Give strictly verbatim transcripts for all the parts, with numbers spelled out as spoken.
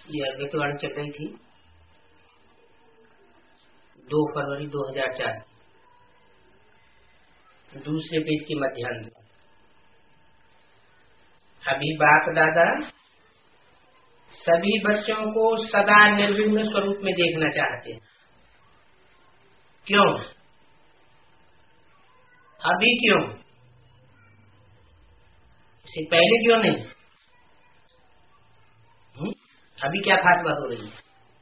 ये अव्यक्तवाणी चल रही थी दो फरवरी दो हजार चार, दूसरे पेज के मध्यांत। अभी बाप दादा सभी बच्चों को सदा निर्विघ्न स्वरूप में देखना चाहते हैं। क्यों? अभी क्यों? इससे पहले क्यों नहीं? हुँ? अभी क्या खास बात हो रही है?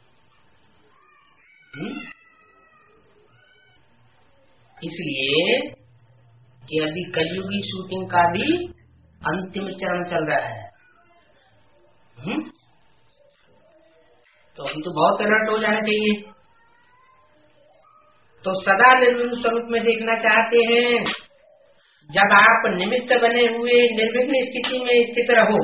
हुँ? इसलिए कि अभी कलयुगी शूटिंग का भी अंतिम चरण चल रहा है। हुँ? तो अभी तो बहुत अलर्ट हो जाना चाहिए। तो सदा निर्विघ्न स्वरूप में देखना चाहते हैं। जब आप निमित्त बने हुए निर्विघ्न स्थिति में स्थित रहो,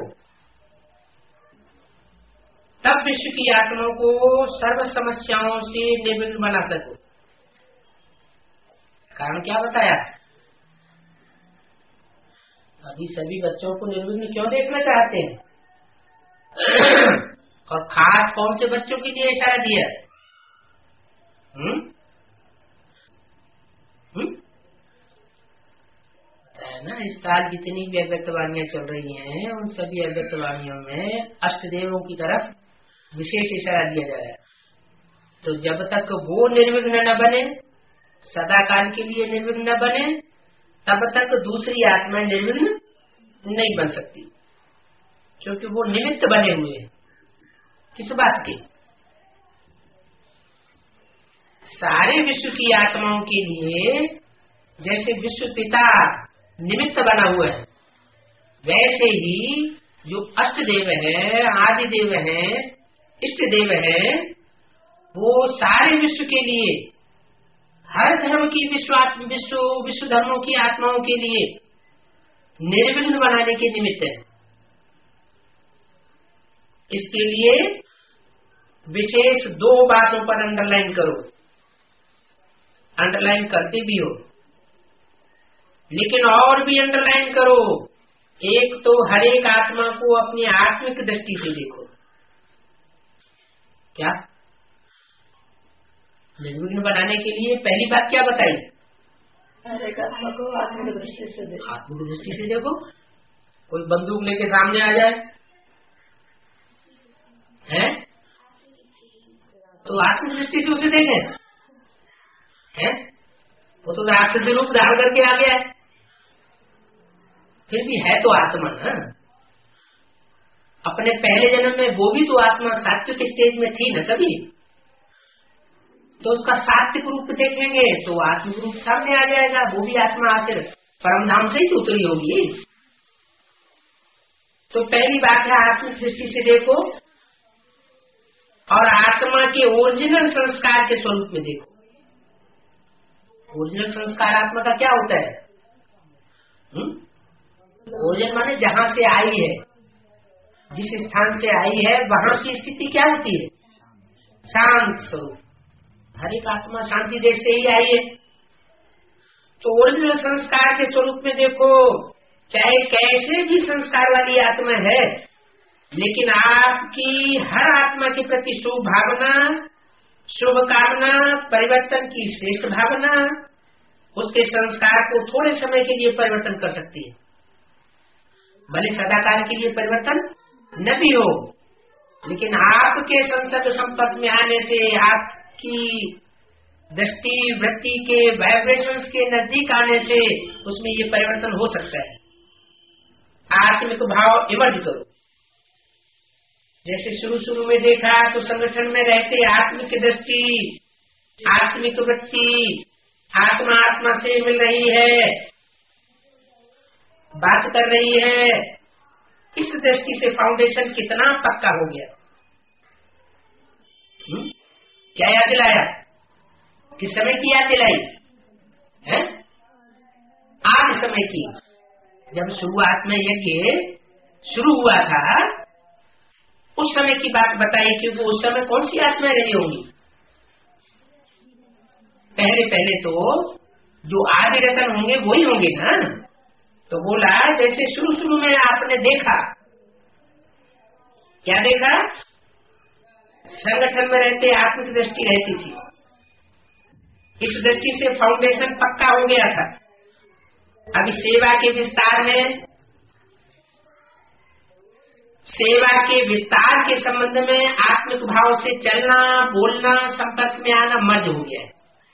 तब विश्व की आत्माओं को सर्व समस्याओं से निर्विघ्न बना सको। कारण क्या बताया? अभी सभी बच्चों को निर्विघ्न क्यों देखना चाहते हैं? और खास कौन से बच्चों के लिए इशारा दिया? हम्म हम्म ना, इस साल जितनी भी अव्यक्तवाणियां चल रही हैं, उन सभी अव्यक्तवाणियों में अष्टदेवों की तरफ विशेष इशारा दिया जा रहा है। तो जब तक वो निर्विघ्न न बने, सदा काल के लिए निर्विघ्न न बने, तब तक दूसरी आत्मा निर्विघ्न नहीं बन सकती, क्योंकि वो निमित्त बने हुए हैं। किस बात के? सारे विश्व की आत्माओं के लिए जैसे विश्व पिता निमित्त बना हुआ है, वैसे ही जो अष्ट देव है, आदि देव है, इष्ट देव है, वो सारे विश्व के लिए, हर धर्म की विश्व विश्व विश्व धर्मों की आत्माओं के लिए निर्विघ्न बनाने के निमित्त है। इसके लिए विशेष दो बातों पर अंडरलाइन करो, अंडरलाइन करते भी हो, लेकिन और भी अंडरलाइन करो। एक तो हर एक आत्मा को अपनी आत्मिक दृष्टि से देखो। क्या? निर्विघ्न बनाने के लिए पहली बात क्या बताई? हर एक आत्मा को आत्मिक दृष्टि से देखो। आत्मिक दृष्टि से देखो। कोई बंदूक लेके सामने आ जाए है तो आत्मिक दृष्टि से उसे देखें, है? वो तो राक्षस रूप धारण करके आ गया है, फिर भी है तो आत्मा ना। अपने पहले जन्म में वो भी तो आत्मा सात्विक स्टेज में थी ना कभी, तो उसका सात्विक रूप देखेंगे तो आत्मिक रूप सामने आ जाएगा। वो भी आत्मा आखिर परमधाम से ही उतरी होगी। तो पहली बात है आत्मिक दृष्टि से देखो, और आत्मा के ओरिजिनल संस्कार के स्वरूप में देखो। ओरिजिनल संस्कार आत्मा का क्या होता है? ओरिजिनल माने जहाँ से आई है, जिस स्थान से आई है, वहाँ की स्थिति क्या होती है? शांत स्वरूप। हर एक आत्मा शांति देश से ही आई है। तो ओरिजिनल संस्कार के स्वरूप में देखो। चाहे कैसे भी संस्कार वाली आत्मा है, लेकिन आपकी हर आत्मा के प्रति शुभ भावना, शुभ कामना, परिवर्तन की श्रेष्ठ भावना उसके संस्कार को थोड़े समय के लिए परिवर्तन कर सकती है। भले सदाकाल के लिए परिवर्तन न भी हो, लेकिन आपके संसर्ग संपर्क में आने से, आपकी दृष्टि वृत्ति के वाइब्रेशंस के नजदीक आने से उसमें ये परिवर्तन हो सकता है। आत्मिक भाव इमर्ज करो। जैसे शुरू शुरू में देखा तो संगठन में रहते आत्मिक दृष्टि, आत्मिक वृत्ति, आत्मा आत्मा से मिल रही है, बात कर रही है। इस दृष्टि से फाउंडेशन कितना पक्का हो गया। हुँ? क्या याद दिलाया? किस समय की याद दिलाई है? आज समय की। जब शुरुआत में यज्ञ शुरू हुआ था उस समय की बात बताई, क्योंकि उस समय कौन सी आत्माएं रही होंगी? पहले पहले तो जो आदि रतन होंगे वही होंगे ना। तो बोला जैसे शुरू शुरू में आपने देखा, क्या देखा? संगठन में रहते आत्मिक दृष्टि रहती थी। इस दृष्टि से फाउंडेशन पक्का हो गया था। अभी सेवा के विस्तार में, सेवा के विस्तार के संबंध में आत्मिक भाव से चलना, बोलना, संपर्क में आना मर्ज हो गया है।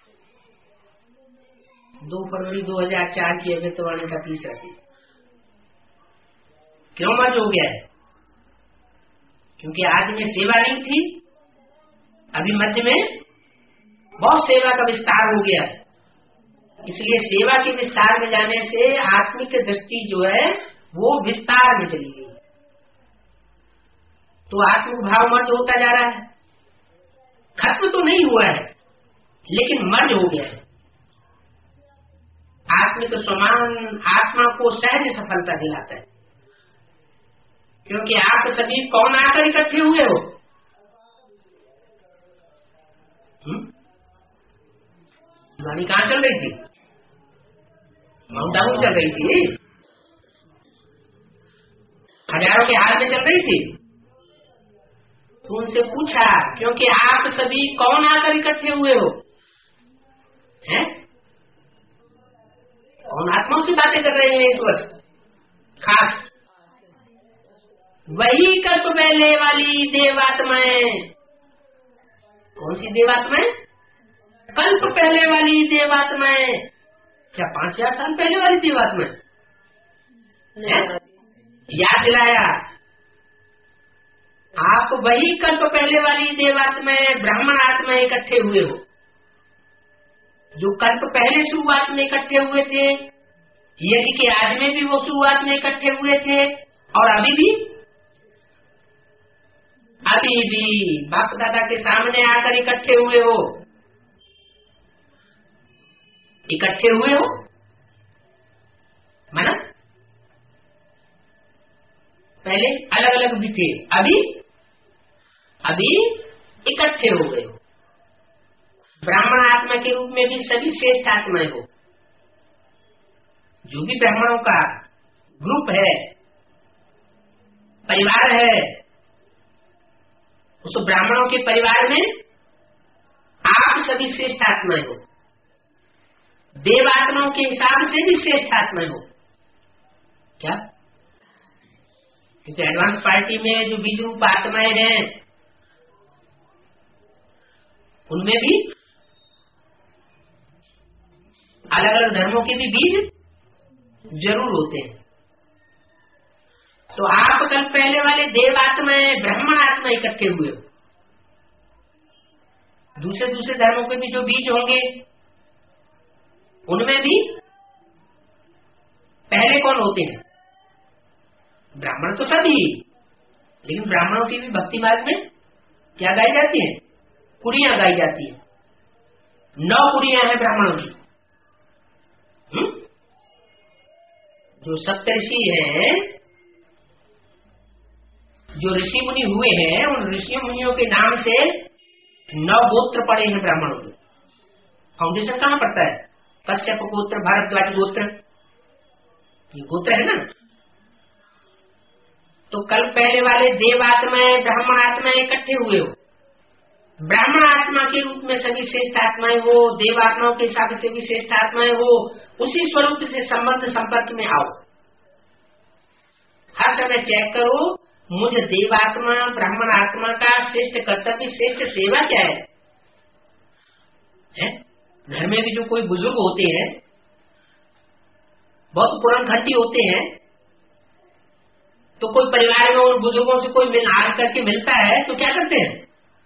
दो फरवरी दो हजार चार की अभितवाणी का तीसरा दिन क्यों मर्ज हो गया है? क्योंकि आदि में सेवा नहीं थी, अभी मध्य में बहुत सेवा का विस्तार हो गया है। इसलिए सेवा के विस्तार में जाने से आत्मिक दृष्टि जो है वो विस्तार में चली गई, तो आत्मिक भाव मर्ज होता जा रहा है। खत्म तो नहीं हुआ है लेकिन मर्ज हो गया है। आत्मिक समान आत्मा को सहज सफलता दिलाता है, क्योंकि आप सभी कौन आकर इकट्ठे हुए हो? गाड़ी कहाँ चल रही थी? माउंट आबू चल रही थी, हजारों के हाल में चल रही थी। तो उनसे पूछा, क्योंकि आप सभी कौन आकर इकट्ठे हुए हो? हैं? कौन आत्माओं से बातें कर रहे हैं इस वर्ष? खास वही कल्प पहले वाली देवात्माएं। कौन सी देवात्माएं? कल्प पहले वाली देवात्माएं। क्या पांच हजार साल पहले वाली देवात्माएं? याद दिलाया, आप वही कल्प पहले वाली देवात्माएं, ब्राह्मण आत्माएं इकट्ठे हुए हो, जो कल्प पहले शुरुआत में इकट्ठे हुए थे। यज्ञ के आदि में भी वो शुरुआत में इकट्ठे हुए थे, और अभी भी अभी भी बाप दादा के सामने आकर इकट्ठे हुए हो। इकट्ठे हुए हो माना पहले अलग अलग भी थे, अभी अभी इकट्ठे हो गए हो। ब्राह्मण आत्मा के रूप में भी सभी श्रेष्ठ आत्माएं हो। जो भी ब्राह्मणों का ग्रुप है, परिवार है, उस ब्राह्मणों के परिवार में आप सभी श्रेष्ठ आत्माएं हो। देव आत्माओं के हिसाब से भी श्रेष्ठ आत्माएं हो। क्या? क्योंकि एडवांस पार्टी में जो बीज रूप आत्माएं हैं, उनमें भी अलग अलग धर्मों के भी बीज जरूर होते हैं। तो आप कल पहले वाले देव आत्माएं, ब्राह्मण आत्मा इकट्ठे हुए हो। दूसरे दूसरे धर्मों के भी जो बीज होंगे, उनमें भी पहले कौन होते हैं? ब्राह्मण तो सभी, लेकिन ब्राह्मणों की भी भक्ति मार्ग में क्या गाई जाती है? कुरियां गाई जाती है। नौ कुरियां हैं ब्राह्मणों की। हुँ? जो सप्तऋषि हैं, जो ऋषि मुनि हुए हैं, उन ऋषि मुनियों के नाम से नौ गोत्र पड़े हैं ब्राह्मणों के। फाउंडेशन कहाँ पड़ता है? कश्यप गोत्र, भारद्वाज गोत्र, ये गोत्र है ना। तो कल पहले वाले देव आत्माएं, ब्राह्मण आत्माएं इकट्ठे हुए हो। ब्राह्मण आत्मा के रूप में सभी श्रेष्ठ आत्माएं हो, देव आत्माओं के हिसाब से भी श्रेष्ठ आत्माएं हो। उसी स्वरूप से संबंध संपर्क में आओ। हर समय चेक करो, मुझे देवात्मा, ब्राह्मण आत्मा का श्रेष्ठ कर्तव्य, श्रेष्ठ सेवा क्या है? है? घर में भी जो कोई बुजुर्ग होते हैं, बहुत पुरान खट्टी होते हैं, तो कोई परिवार में उन बुजुर्गों से कोई मिल हार करके मिलता है तो क्या करते हैं?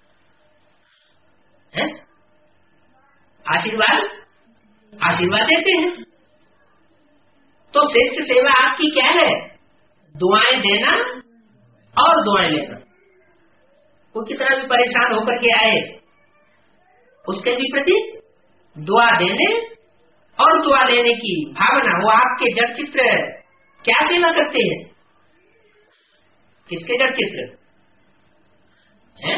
है? आशीर्वाद आशीर्वाद देते हैं। तो श्रेष्ठ सेवा आपकी क्या है? दुआएं देना और दुआएं लेना। वो कितना भी परेशान होकर के आए, उसके भी प्रति दुआ देने और दुआ लेने की भावना। वो आपके जड़ चित्र क्या सेवा करते हैं? किसके जड़ चित्र है?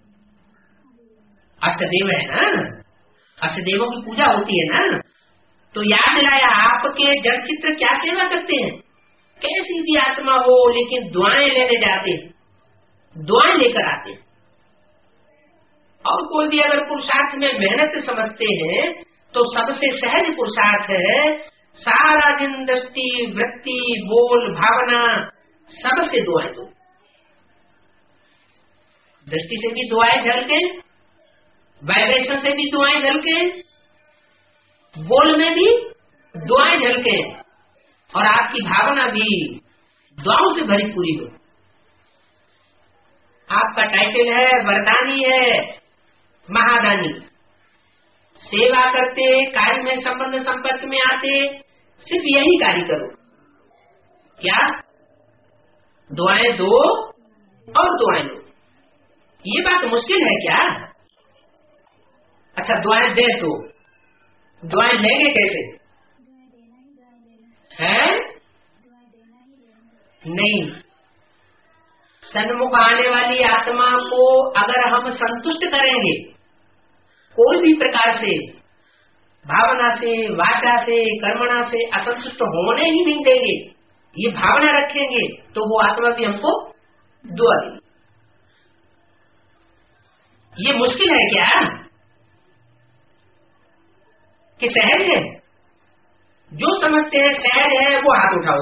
अष्टदेव है ना, अष्टदेवों की पूजा होती है ना। तो याद दिलाया, आपके जड़ चित्र क्या सेवा करते हैं? कैसी भी आत्मा हो, लेकिन दुआएं लेने जाते हैं, दुआएं लेकर आते हैं। और कोई भी अगर पुरुषार्थ में मेहनत समझते हैं तो सबसे सहज पुरुषार्थ है सारा दिन दृष्टि वृत्ति बोल भावना सबसे दुआएं दो। दृष्टि से भी दुआएं झलके, वाइब्रेशन से भी दुआएं झलके, बोल में भी दुआएं झलके और आपकी भावना भी दुआओं से भरी पूरी हो। आपका टाइटल है वरदानी है महादानी, सेवा करते कार्य में संबंध संपर्क में आते सिर्फ यही कार्य करो। क्या दुआएं दो और दुआएं लो, ये बात मुश्किल है क्या? अच्छा दुआएं दे तो दुआएं लेंगे कैसे? हैं? नहीं, सन्मुख आने वाली आत्मा को अगर हम संतुष्ट करेंगे कोई भी प्रकार से, भावना से, वाचा से, कर्मणा से असंतुष्ट होने ही नहीं देंगे, ये भावना रखेंगे तो वो आत्मा भी हमको दुआ देगी। ये मुश्किल है क्या कि सहज है? जो समझते हैं सहज है वो हाथ उठाओ।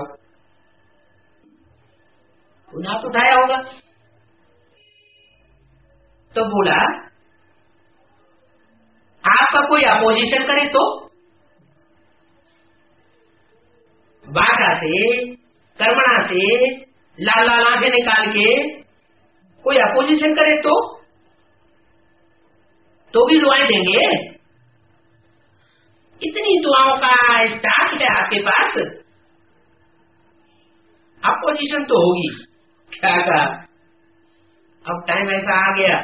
उन्हें हाथ उठाया होगा तो बोला आपका कोई अपोजिशन करे तो, वाचा से कर्मणा से लाल लाल आंखें निकाल के कोई अपोजिशन करे तो तो भी दुआएं देंगे। इतनी दुआओं का स्टाफ है आपके पास, अपोजिशन तो होगी। क्या कहा? अब टाइम ऐसा आ गया,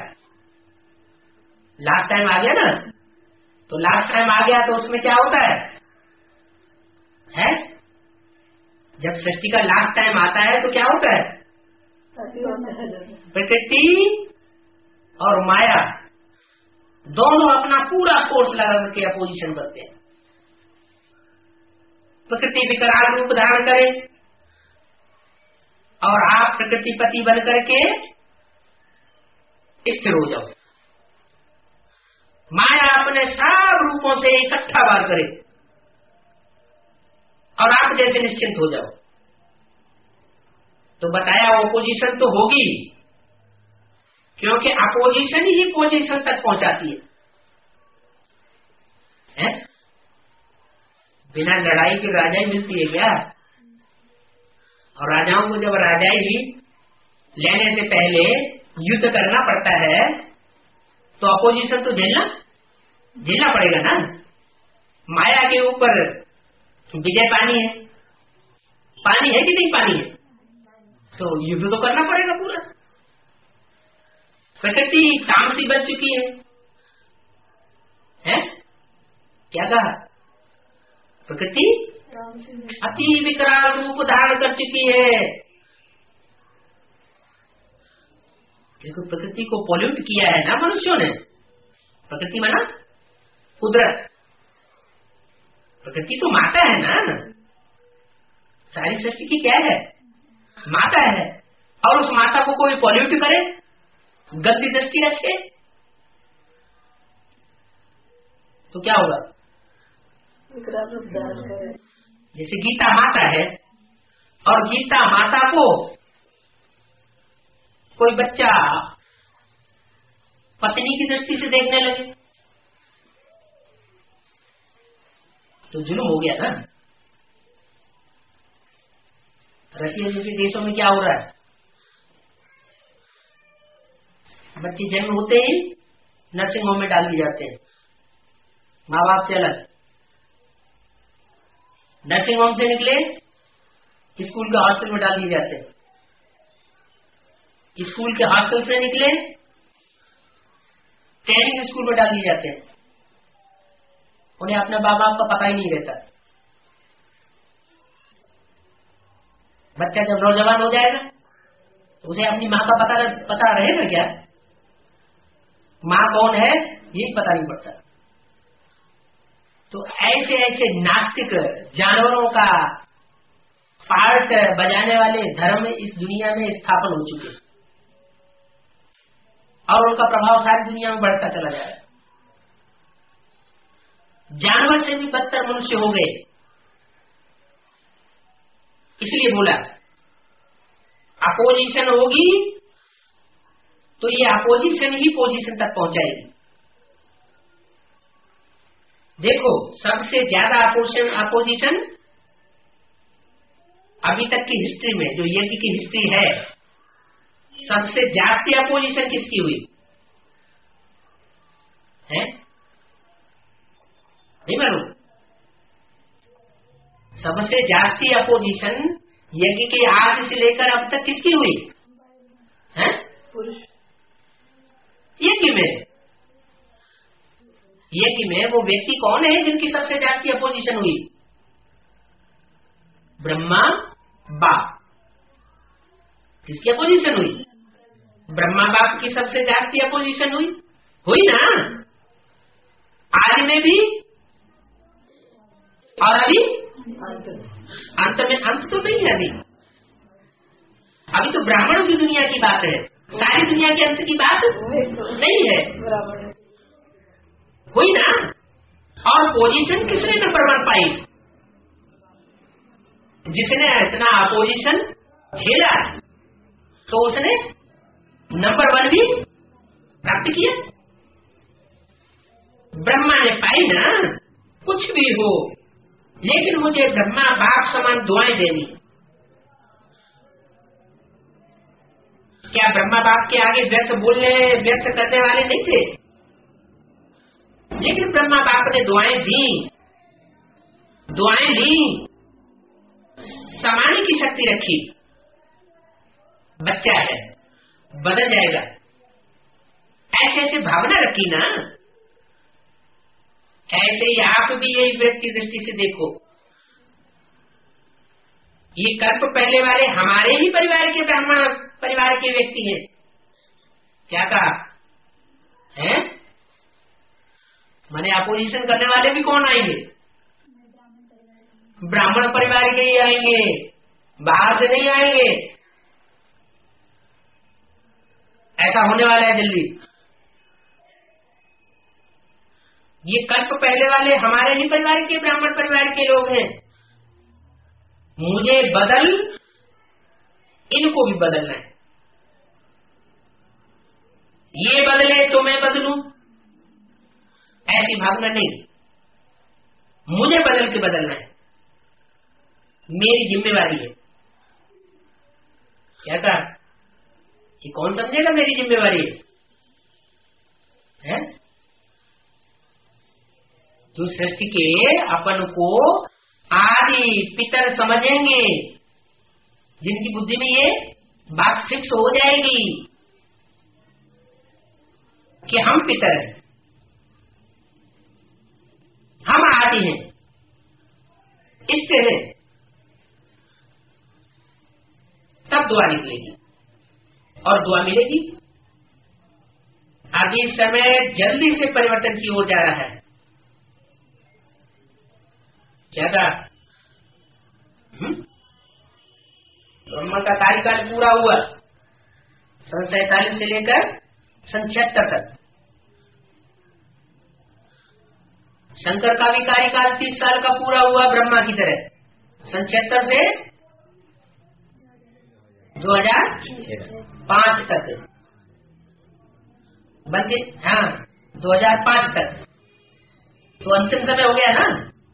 लास्ट टाइम आ गया ना, तो लास्ट टाइम आ गया तो उसमें क्या होता है, है? जब सृष्टि का लास्ट टाइम आता है तो क्या होता है? प्रकृति और माया दोनों अपना पूरा फोर्स लगा करके अपोजिशन करते हैं। प्रकृति विकराल रूप धारण करे और आप प्रकृति पति बन करके स्थिर हो जाओ। माया अपने सब रूपों से इकट्ठा वार करे और आप जैसे निश्चिंत हो जाओ। तो बताया अपोजिशन तो होगी, क्योंकि अपोजिशन ही पोजीशन तक पहुंचाती है, है? बिना लड़ाई के राजाई मिलती है क्या? और राजाओं को जब राजाई लेने से पहले युद्ध करना पड़ता है तो अपोजिशन तो झेलना झेलना पड़ेगा ना। माया के ऊपर विजय पानी है, पानी है कि नहीं पानी है, तो युद्ध तो करना पड़ेगा पूरा। प्रकृति तामसी बन चुकी है, है? क्या कहा? प्रकृति अति विकराल रूप धारण कर चुकी है, क्योंकि प्रकृति को पॉल्यूट किया है ना मनुष्यों ने। प्रकृति माना कुदरत, प्रकृति तो माता है ना, सारी सृष्टि की क्या है? माता है। और उस माता को कोई पॉल्यूट करे, गंदी दृष्टि रखे, तो क्या होगा? जैसे गीता माता है और गीता माता को कोई बच्चा पत्नी की दृष्टि से देखने लगे तो जुल्म हो गया ना। रशिया जैसे देशों में क्या हो रहा है, बच्चे जन्म होते ही नर्सिंग होम में डाल दिए जाते हैं, माँ बाप से अलग। नर्सिंग होम से निकले स्कूल के हॉस्टल में डाल दिए जाते हैं, स्कूल के हॉस्टल से निकले ट्रेनिंग स्कूल में डाल दिए जाते हैं। उन्हें अपने माँ बाप का पता ही नहीं रहता। बच्चा जब नौजवान हो जाएगा तो उसे अपनी माँ का पता पता रहेगा क्या? माँ कौन है यही पता नहीं पड़ता। तो ऐसे ऐसे नास्तिक जानवरों का पार्ट बजाने वाले धर्म इस दुनिया में स्थापन हो चुके और उनका प्रभाव सारी दुनिया में बढ़ता चला जाएगा। जानवर से भी बदतर मनुष्य हो गए। इसलिए बोला अपोजिशन होगी तो ये अपोजिशन ही पोजीशन तक पहुंचाएगी। देखो सबसे ज्यादा अपोजिशन अपोजिशन अभी तक की हिस्ट्री में, जो यज्ञ की हिस्ट्री है, सबसे ज्यादा अपोजिशन किसकी हुई है? नहीं मालूम? सबसे ज्यादा अपोजिशन यज्ञ के आज से लेकर अब तक किसकी हुई है? पुरुष। यज्ञ में यज्ञ में वो व्यक्ति कौन है जिनकी सबसे ज्यादा अपोजिशन हुई? ब्रह्मा बाप। किसकी अपोजिशन हुई? ब्रह्मा बाप की सबसे ज्यादा अपोजिशन हुई हुई ना? आज में भी और अभी अंत में। अंत तो नहीं है अभी। अभी तो ब्राह्मणों की दुनिया की बात है, सारी दुनिया के अंत की बात नहीं है। हुई ना? और पोजीशन किसने नंबर वन पाई? जिसने इतना अपोजिशन झेला तो उसने नंबर वन भी प्राप्त किया। ब्रह्मा ने पाई ना, कुछ भी हो लेकिन मुझे ब्रह्मा बाप समान दुआएं देनी। क्या ब्रह्मा बाप के आगे व्यर्थ बोलने व्यर्थ करने वाले नहीं थे? लेकिन ब्रह्मा बाप ने दुआएं दी, दुआएं ली, समाने की शक्ति रखी। बच्चा है, बदल जाएगा, ऐसे ऐसे भावना रखी ना। ऐसे ही आप भी यही व्यक्ति दृष्टि से देखो, ये कल्प पहले वाले हमारे ही परिवार के ब्राह्मण परिवार के व्यक्ति हैं। क्या कहा है? माने अपोजिशन करने वाले भी कौन आएंगे? ब्राह्मण परिवार के ही आएंगे, बाहर से नहीं आएंगे। ऐसा होने वाला है जल्दी। ये कल्प पहले वाले हमारे ही परिवार के ब्राह्मण परिवार के लोग हैं। मुझे बदल, इनको भी बदलना है। ये बदले तो मैं बदलूं, ऐसी भावना नहीं। मुझे बदल के बदलना है, मेरी जिम्मेवारी है। क्या कहा? ये कौन समझेगा मेरी जिम्मेवारी है, है? जो सृष्टि के अपन को आदि पितर समझेंगे, जिनकी बुद्धि में ये बात फिक्स हो जाएगी कि हम पितर हैं, हम आदि हैं, इससे है, तब दुआ निकलेगी और दुआ मिलेगी। अभी समय जल्दी से परिवर्तन की ओर जा रहा है। क्या था? ब्रह्मा का कार्यकाल पूरा हुआ सन सैतालीस से लेकर सन छिहत्तर तक। शंकर का भी कार्यकाल तीस साल का पूरा हुआ ब्रह्मा की तरह, सन छिहत्तर से दो हजार पांच तक बल्कि हाँ दो हजार पांच तक। तो अंतिम समय हो गया ना।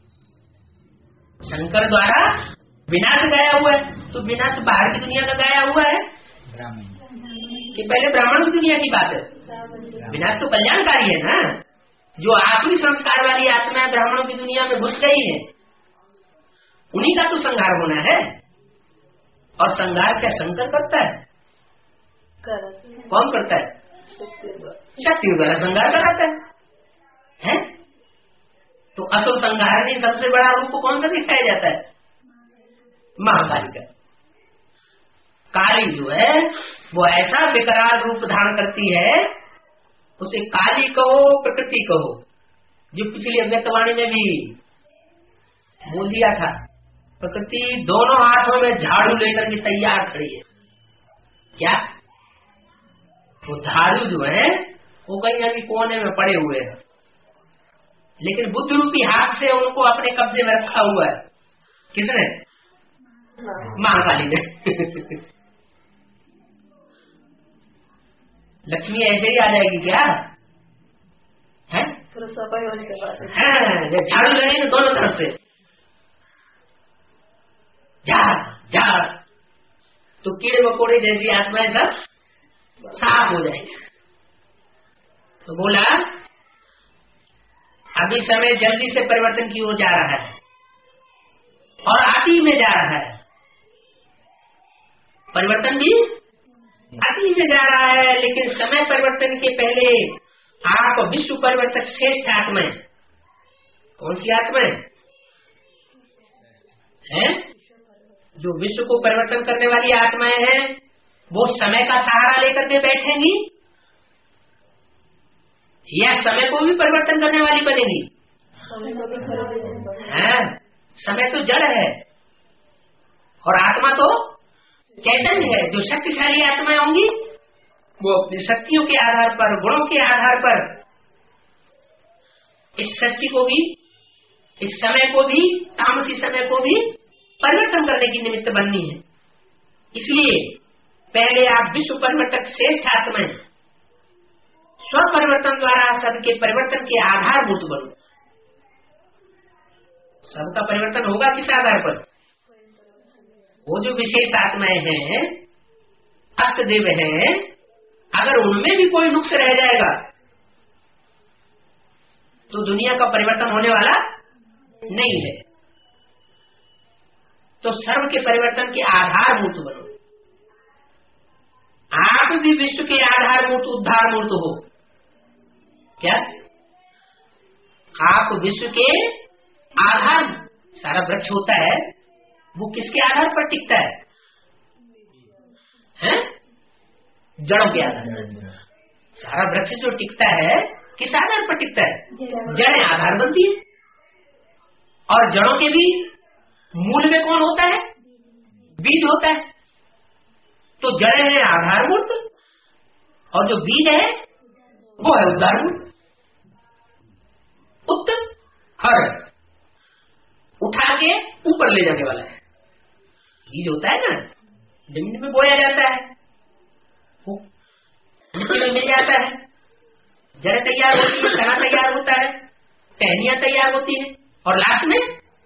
शंकर द्वारा विनाश गाया हुआ है, तो विनाश बाहर की दुनिया का गाया हुआ है कि पहले ब्राह्मण की दुनिया की बात है। विनाश तो कल्याणकारी है ना। जो आखिरी संस्कार वाली आत्मा ब्राह्मणों की दुनिया में घुस गई है, उन्हीं का तो संहार होना है। और संहार क्या शंकर करता है? कौन करता है? शक्ति द्वारा संहार कराता है, है? तो असुर संहार में सबसे बड़ा रूप कौन सा दिखाया जाता है? महाकाली का। काली जो है वो ऐसा विकराल रूप धारण करती है, उसे काली कहो प्रकृति कहो, जो पिछली अव्यक्तवाणी में भी बोल दिया था। प्रकृति दोनों हाथों में झाड़ू लेकर के तैयार खड़ी है। क्या वो धारू जो है वो कहीं अभी कोने में पड़े हुए हैं, लेकिन बुद्ध रूपी हाथ से उनको अपने कब्जे में रखा हुआ है। किसने? महाकाली ने। लक्ष्मी ऐसे ही आ जाएगी क्या है? सफाई होने के बाद जब झाड़ू लगेगी दोनों तरफ से झाड़ झाड़, तो कीड़े मकोड़े जैसी आत्माएं सब साफ हो जाएंगे। तो बोला अभी समय जल्दी से परिवर्तन की ओर जा रहा है और अति में जा रहा है, परिवर्तन भी अति में जा रहा है। लेकिन समय परिवर्तन के पहले आप विश्व परिवर्तक श्रेष्ठ आत्माएं, कौन सी आत्माएं हैं? जो विश्व को परिवर्तन करने वाली आत्माएं हैं, वो समय का सहारा लेकर के बैठेंगी या समय को भी परिवर्तन करने वाली बनेगी? है, समय तो जड़ है और आत्मा तो चैतन्य है। जो शक्तिशाली आत्माएं होंगी वो अपनी शक्तियों के आधार पर, गुणों के आधार पर इस सृष्टि को भी, इस समय को भी, तामसी समय को भी परिवर्तन करने की निमित्त बननी है। इसलिए पहले आप विश्व परिवर्तक श्रेष्ठ आत्माएं स्व परिवर्तन द्वारा सबके परिवर्तन के आधारभूत बनो। सबका परिवर्तन होगा किस आधार पर? वो जो विशेष आत्माएं हैं, अष्टदेव हैं, अगर उनमें भी कोई नुक्स रह जाएगा तो दुनिया का परिवर्तन होने वाला नहीं है। तो सर्व के परिवर्तन के आधारभूत बनो। आप भी विश्व के आधारभूत उद्धार मूर्त हो। क्या आप विश्व के आधार? सारा वृक्ष होता है वो किसके आधार पर टिकता है? हैं? जड़ों के आधार। सारा वृक्ष जो टिकता है किस आधार पर टिकता है? जड़ें आधार बनती है। और जड़ों के भी मूल में कौन होता है? बीज होता है। तो जड़ें हैं आधारभूत और जो बीज है वो है उद्धारभूत। उत्तर हर उठा के ऊपर ले जाने वाला है। बीज होता है ना, जमीन में बोया जाता है, वो मिट्टी में मिल जाता है, जड़ तैयार होती है, तना तैयार होता है, टहनियां तैयार होती है और लास्ट में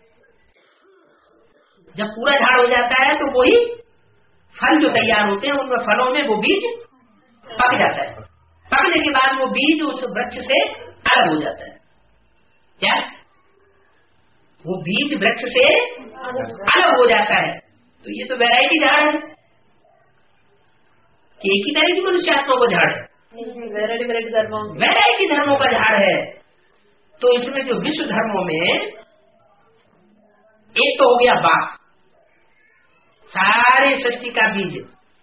जब पूरा झाड़ हो जाता है तो वही फल जो तैयार होते हैं उनमें फलों में वो बीज पक जाता है। पकने के बाद वो बीज उस वृक्ष से अलग हो जाता है। क्या वो बीज वृक्ष से अलग हो जाता है? तो ये तो वैरायटी झाड़ है कि एक ही तरह की मनुष्यात्मा को झाड़ है, वैरायटी वैरायटी धर्मों वैरायटी धर्मों का झाड़ है। तो इसमें जो विश्व धर्मों में एक तो हो गया बाप, सारे सृष्टि का बीज,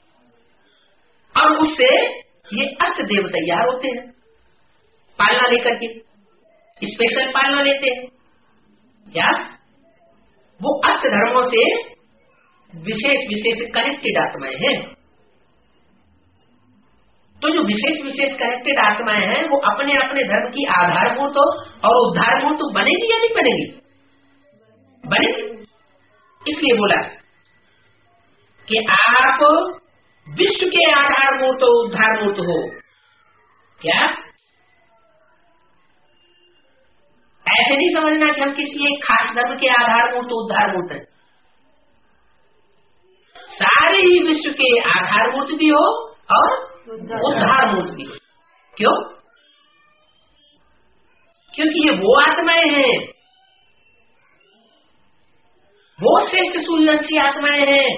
और उससे ये अष्ट देव तैयार होते हैं पालना लेकर के, स्पेशल पालना लेते हैं। क्या वो अष्ट धर्मों से विशेष विशेष कनेक्टेड आत्माएं हैं। तो जो विशेष विशेष कनेक्टेड आत्माएं हैं वो अपने अपने धर्म की आधारभूत और उद्धारभूत बनेगी या नहीं बनेगी? बनेगी। इसलिए बोला कि आप विश्व के आधारभूत उद्धारभूत हो। क्या ऐसे नहीं समझना कि हम किसी एक खास धर्म के आधारभूत उद्धारभूत हैं। सारे ही विश्व के आधारभूत भी हो और उद्धारभूत भी हो। क्यों? क्योंकि ये वो आत्माएं हैं, वो श्रेष्ठ सूर्यवंशी आत्माएं हैं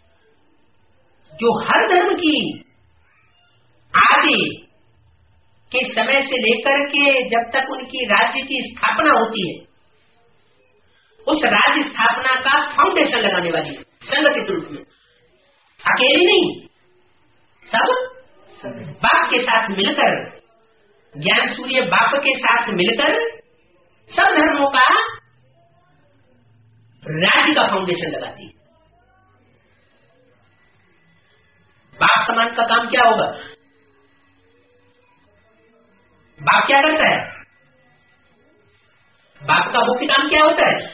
जो हर धर्म की आदि के समय से लेकर के जब तक उनकी राज्य की स्थापना होती है, उस राज्य स्थापना का फाउंडेशन लगाने वाली है, संगठित रूप में, अकेले नहीं, सब बाप के साथ मिलकर, ज्ञान सूर्य बाप के साथ मिलकर सब धर्मों का राज्य का फाउंडेशन लगाती है। बाप समाज का काम क्या होगा? बाप क्या करता है? बाप का मुख्य काम क्या होता है?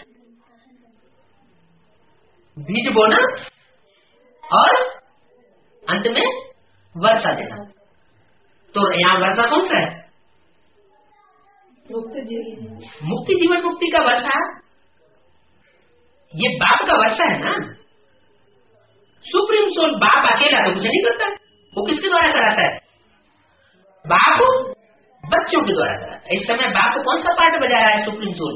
बीज बोना और अंत में वर्षा देना। तो यहाँ वर्षा कौन सा है? मुक्ति जीवन, मुक्ति जीवन मुक्ति का वर्षा, ये बाप का वर्षा है ना। सुप्रीम सोल बाप अकेला तो कुछ नहीं करता, वो किसके द्वारा कराता है? बाप बच्चों के द्वारा कराता है। इस समय बाप कौन सा पार्ट बजा रहा है? सुप्रीम सोल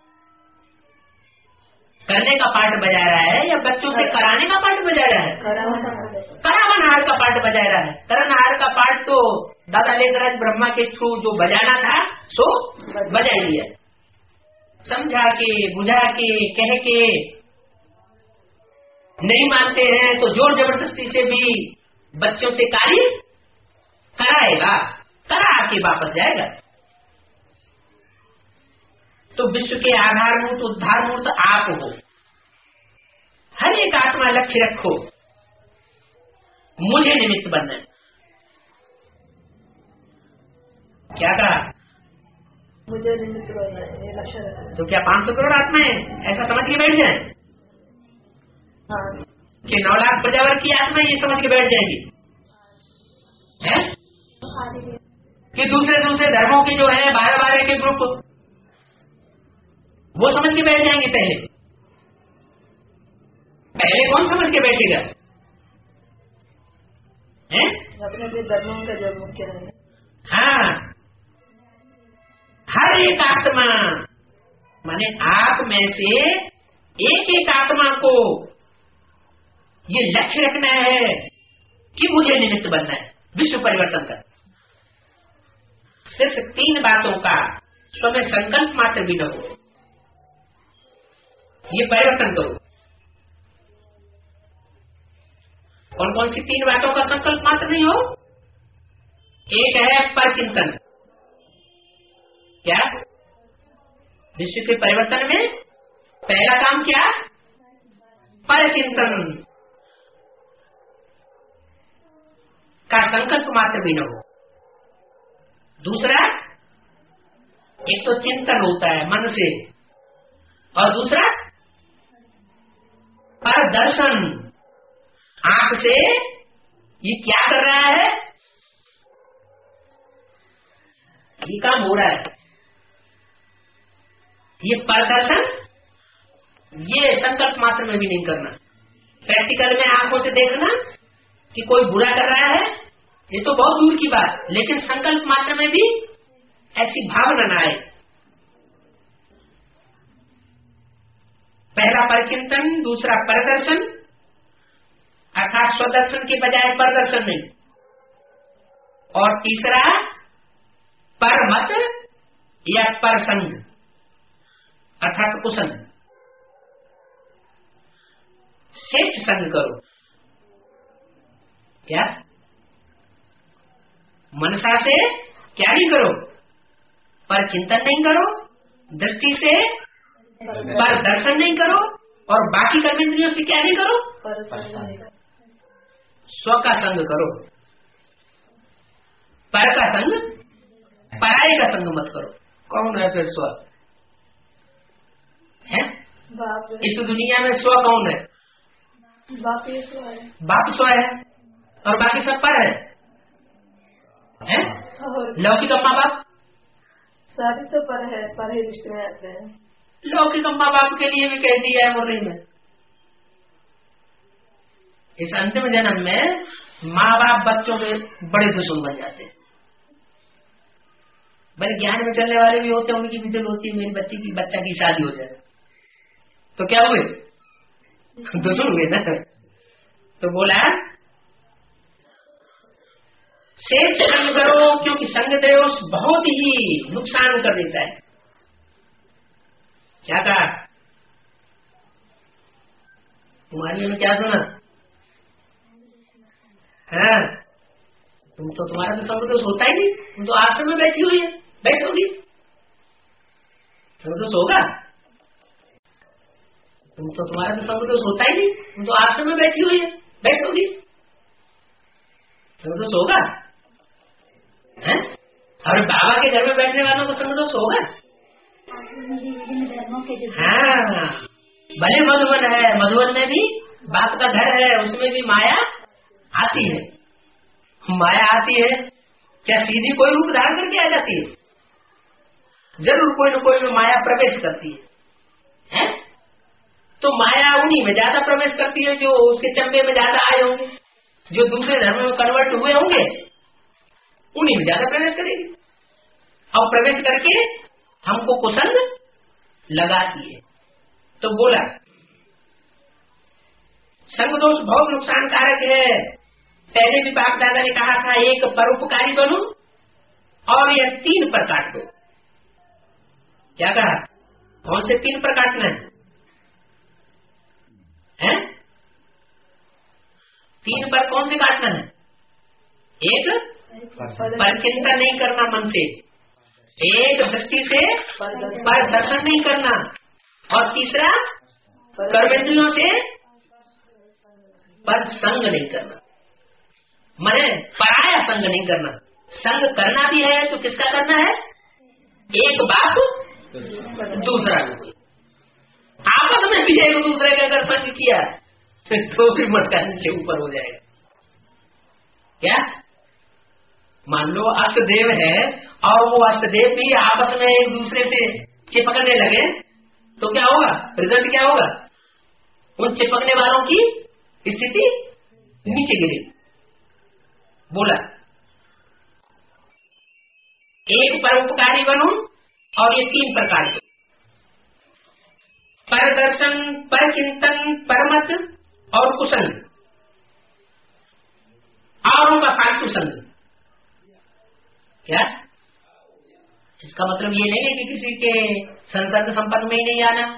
करने का पार्ट बजा रहा है या बच्चों से कराने का पार्ट बजा रहा है? करावनहार का पार्ट बजा रहा है। करनहार का पार्ट तो दादा लेखराज ब्रह्मा के थ्रू जो बजाना था सो बजा लिया, समझा के बुझा के कह के। नहीं मानते हैं तो जोर जबरदस्ती से भी बच्चों से कार्य कराएगा, करा के वापस जाएगा। तो विश्व के आधारभूत उद्धारमूर्त आप हो। हर एक आत्मा लक्ष्य रखो, मुझे निमित्त बनना है। क्या कहा? मुझे निमित्त बनना है, ये लक्ष्य रखना। तो क्या पांच सौ करोड़ आत्माएं ऐसा समझ के बैठ जाए? हाँ। कि नौ लाख प्रजावर की आत्मा ये समझ के बैठ जाएगी है? कि दूसरे दूसरे धर्मों के जो है बारह बारह के ग्रुप वो समझ के बैठ जाएंगे? पहले पहले कौन समझ के बैठेगा? हैं? अपने अपने धर्मों का जो मुख्य है। हाँ, हर एक आत्मा माने आप में से एक एक आत्मा को ये लक्ष्य रखना है कि मुझे निमित्त बनना है विश्व परिवर्तन का। सिर्फ तीन बातों का स्वयं संकल्प मात्र भी न हो, ये परिवर्तन करो। कौन कौन सी तीन बातों का संकल्प मात्र नहीं हो? एक है पर चिंतन। क्या? विश्व के परिवर्तन में पहला काम क्या? पर चिंतन का संकल्प मात्र भी न हो। दूसरा, एक तो चिंतन होता है मन से, और दूसरा पर दर्शन, आंख से ये क्या कर रहा है, ये काम हो रहा है। ये पर दर्शन, ये संकल्प मात्र में भी नहीं करना। प्रैक्टिकल में आंखों से देखना कि कोई बुरा कर रहा है, ये तो बहुत दूर की बात, लेकिन संकल्प मात्र में भी ऐसी भावना न आए। पहला परचिंतन, दूसरा परदर्शन, अर्थात स्वदर्शन के बजाय परदर्शन नहीं, और तीसरा परमत या परसंग अर्थात कुसंग। श्रेष्ठ संग करो। क्या? मनसा से क्या नहीं करो? पर चिंतन नहीं करो, दृष्टि से पर दर्शन नहीं करो, और बाकी कर्मेंद्रियों से क्या नहीं करो? स्व का संग करो। पर का संग, पराये का संग मत करो। कौन है फिर स्व? है इस दुनिया में स्व कौन है? बाप ये स्व है। बाप स्व है और बाकी सब पर है, है? लौकिक अम्मा बाप सारे तो पर है, पर ही रिश्ते में आते हैं। लौकिक अम्मा बाप के लिए भी कह दिया है मुरली में, इस अंतिम जन्म में माँ बाप बच्चों के बड़े दुश्मन बन जाते हैं। बड़े ज्ञान में चलने वाले भी होते हैं, उनकी भी दिल होती है मेरी बच्ची की बच्चा की शादी हो जाए, तो क्या हुए? दुश्मन हुए ना। तो बोला शेष संग करो, क्योंकि संग देव बहुत ही नुकसान कर देता है। क्या कहा? तुम्हारी में क्या सुना? हाँ, तुम तो तुम्हारा तो संग दोष होता ही नहीं, तुम तो आश्रम में बैठी हुई है, बैठोगी संग दोष होगा? तुम तो तुम्हारा तो संग दोष होता ही नहीं, तुम तो आश्रम में बैठी हुई है, बैठोगी संग दोष होगा? है? और बाबा के घर में बैठने वालों को संग दोष होगा। हाँ, भले मधुबन है, मधुबन में भी बाप का घर है, उसमें भी माया आती है। माया आती है क्या सीधी कोई रूप धारण करके आ जाती है? जरूर कोई न कोई में माया प्रवेश करती है, है? तो माया उन्हीं में ज्यादा प्रवेश करती है जो उसके चंबे में ज्यादा आए होंगे, जो दूसरे धर्म में कन्वर्ट हुए होंगे, उन्हीं में ज्यादा प्रवेश करेगी और प्रवेश करके हमको कुसंग लगाती है। तो बोला संग दोष बहुत नुकसानकारक है। पहले भी बाप दादा ने कहा था एक परोपकारी बनो और यह तीन पर काट दो। क्या कहा? कौन से तीन पर काटना है? हैं? तीन पर कौन से काटना है? एक पर चिंता नहीं करना मन से, एक दृष्टि से पर दर्शन नहीं करना, और तीसरा कर्मेंद्रियों से पर संग नहीं करना, माने पराया संग नहीं करना। संग करना भी है तो किसका करना है? एक बाप दूसरा कोई। आपस में भी एक दूसरे का अगर संग किया तो भी मटका नीचे ऊपर हो जाएगा। क्या मान लो अष्टदेव है और वो अष्टदेव भी आपस में एक दूसरे से चिपकने लगे तो क्या होगा? रिजल्ट क्या होगा? उन चिपकने वालों की स्थिति नीचे गिरी। बोला एक परोपकारी बनो और ये तीन प्रकार के पर दर्शन, पर चिंतन, परमत और कुसंग, और उनका फालतू संग। क्या इसका मतलब ये नहीं है कि किसी के संसर्ग संपर्क में ही नहीं आना।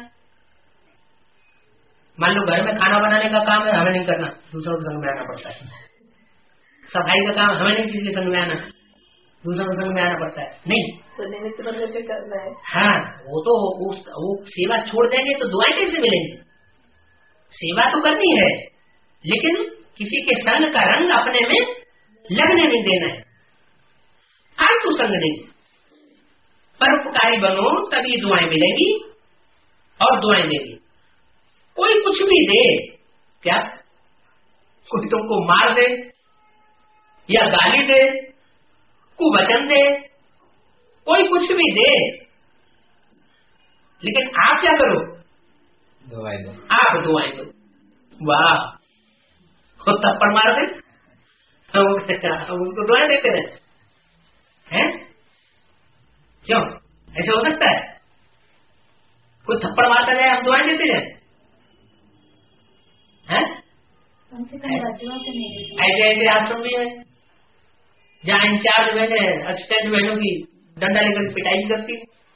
मान लो घर में खाना बनाने का काम है, हमें नहीं करना, दूसरों के संग में आना पड़ता है। सफाई का काम हमें नहीं किसी के संग में आना, दूसरों के संग में आना पड़ता है। नहीं तो निमित्त बदल के करना है। हाँ, वो तो उस, वो सेवा छोड़ देंगे तो दुआएं कैसे मिलेंगी? सेवा तो करनी है लेकिन किसी के संग का रंग अपने में लगने नहीं देना है, फालतू संग नहीं। परोपकारी बनो तभी दुआएं मिलेगी और दुआएं देगी। कोई कुछ भी दे, क्या कोई तुमको मार दे या गाली दे, कुवचन दे, कोई कुछ भी दे, लेकिन आप क्या करो? दुआएं दो। आप दुआएं दो। वाह, खुद थप्पड़ मार दे हम उसको दुआएं देते रहे हैं? क्यों ऐसे हो सकता है? कोई थप्पड़ मारता जाए हम दुआएं देते जाए? ऐसे ऐसे आश्रम भी है जहाँ इंचार्ज बहने असिस्टेंट बहनों की डंडा लेकर पिटाई करती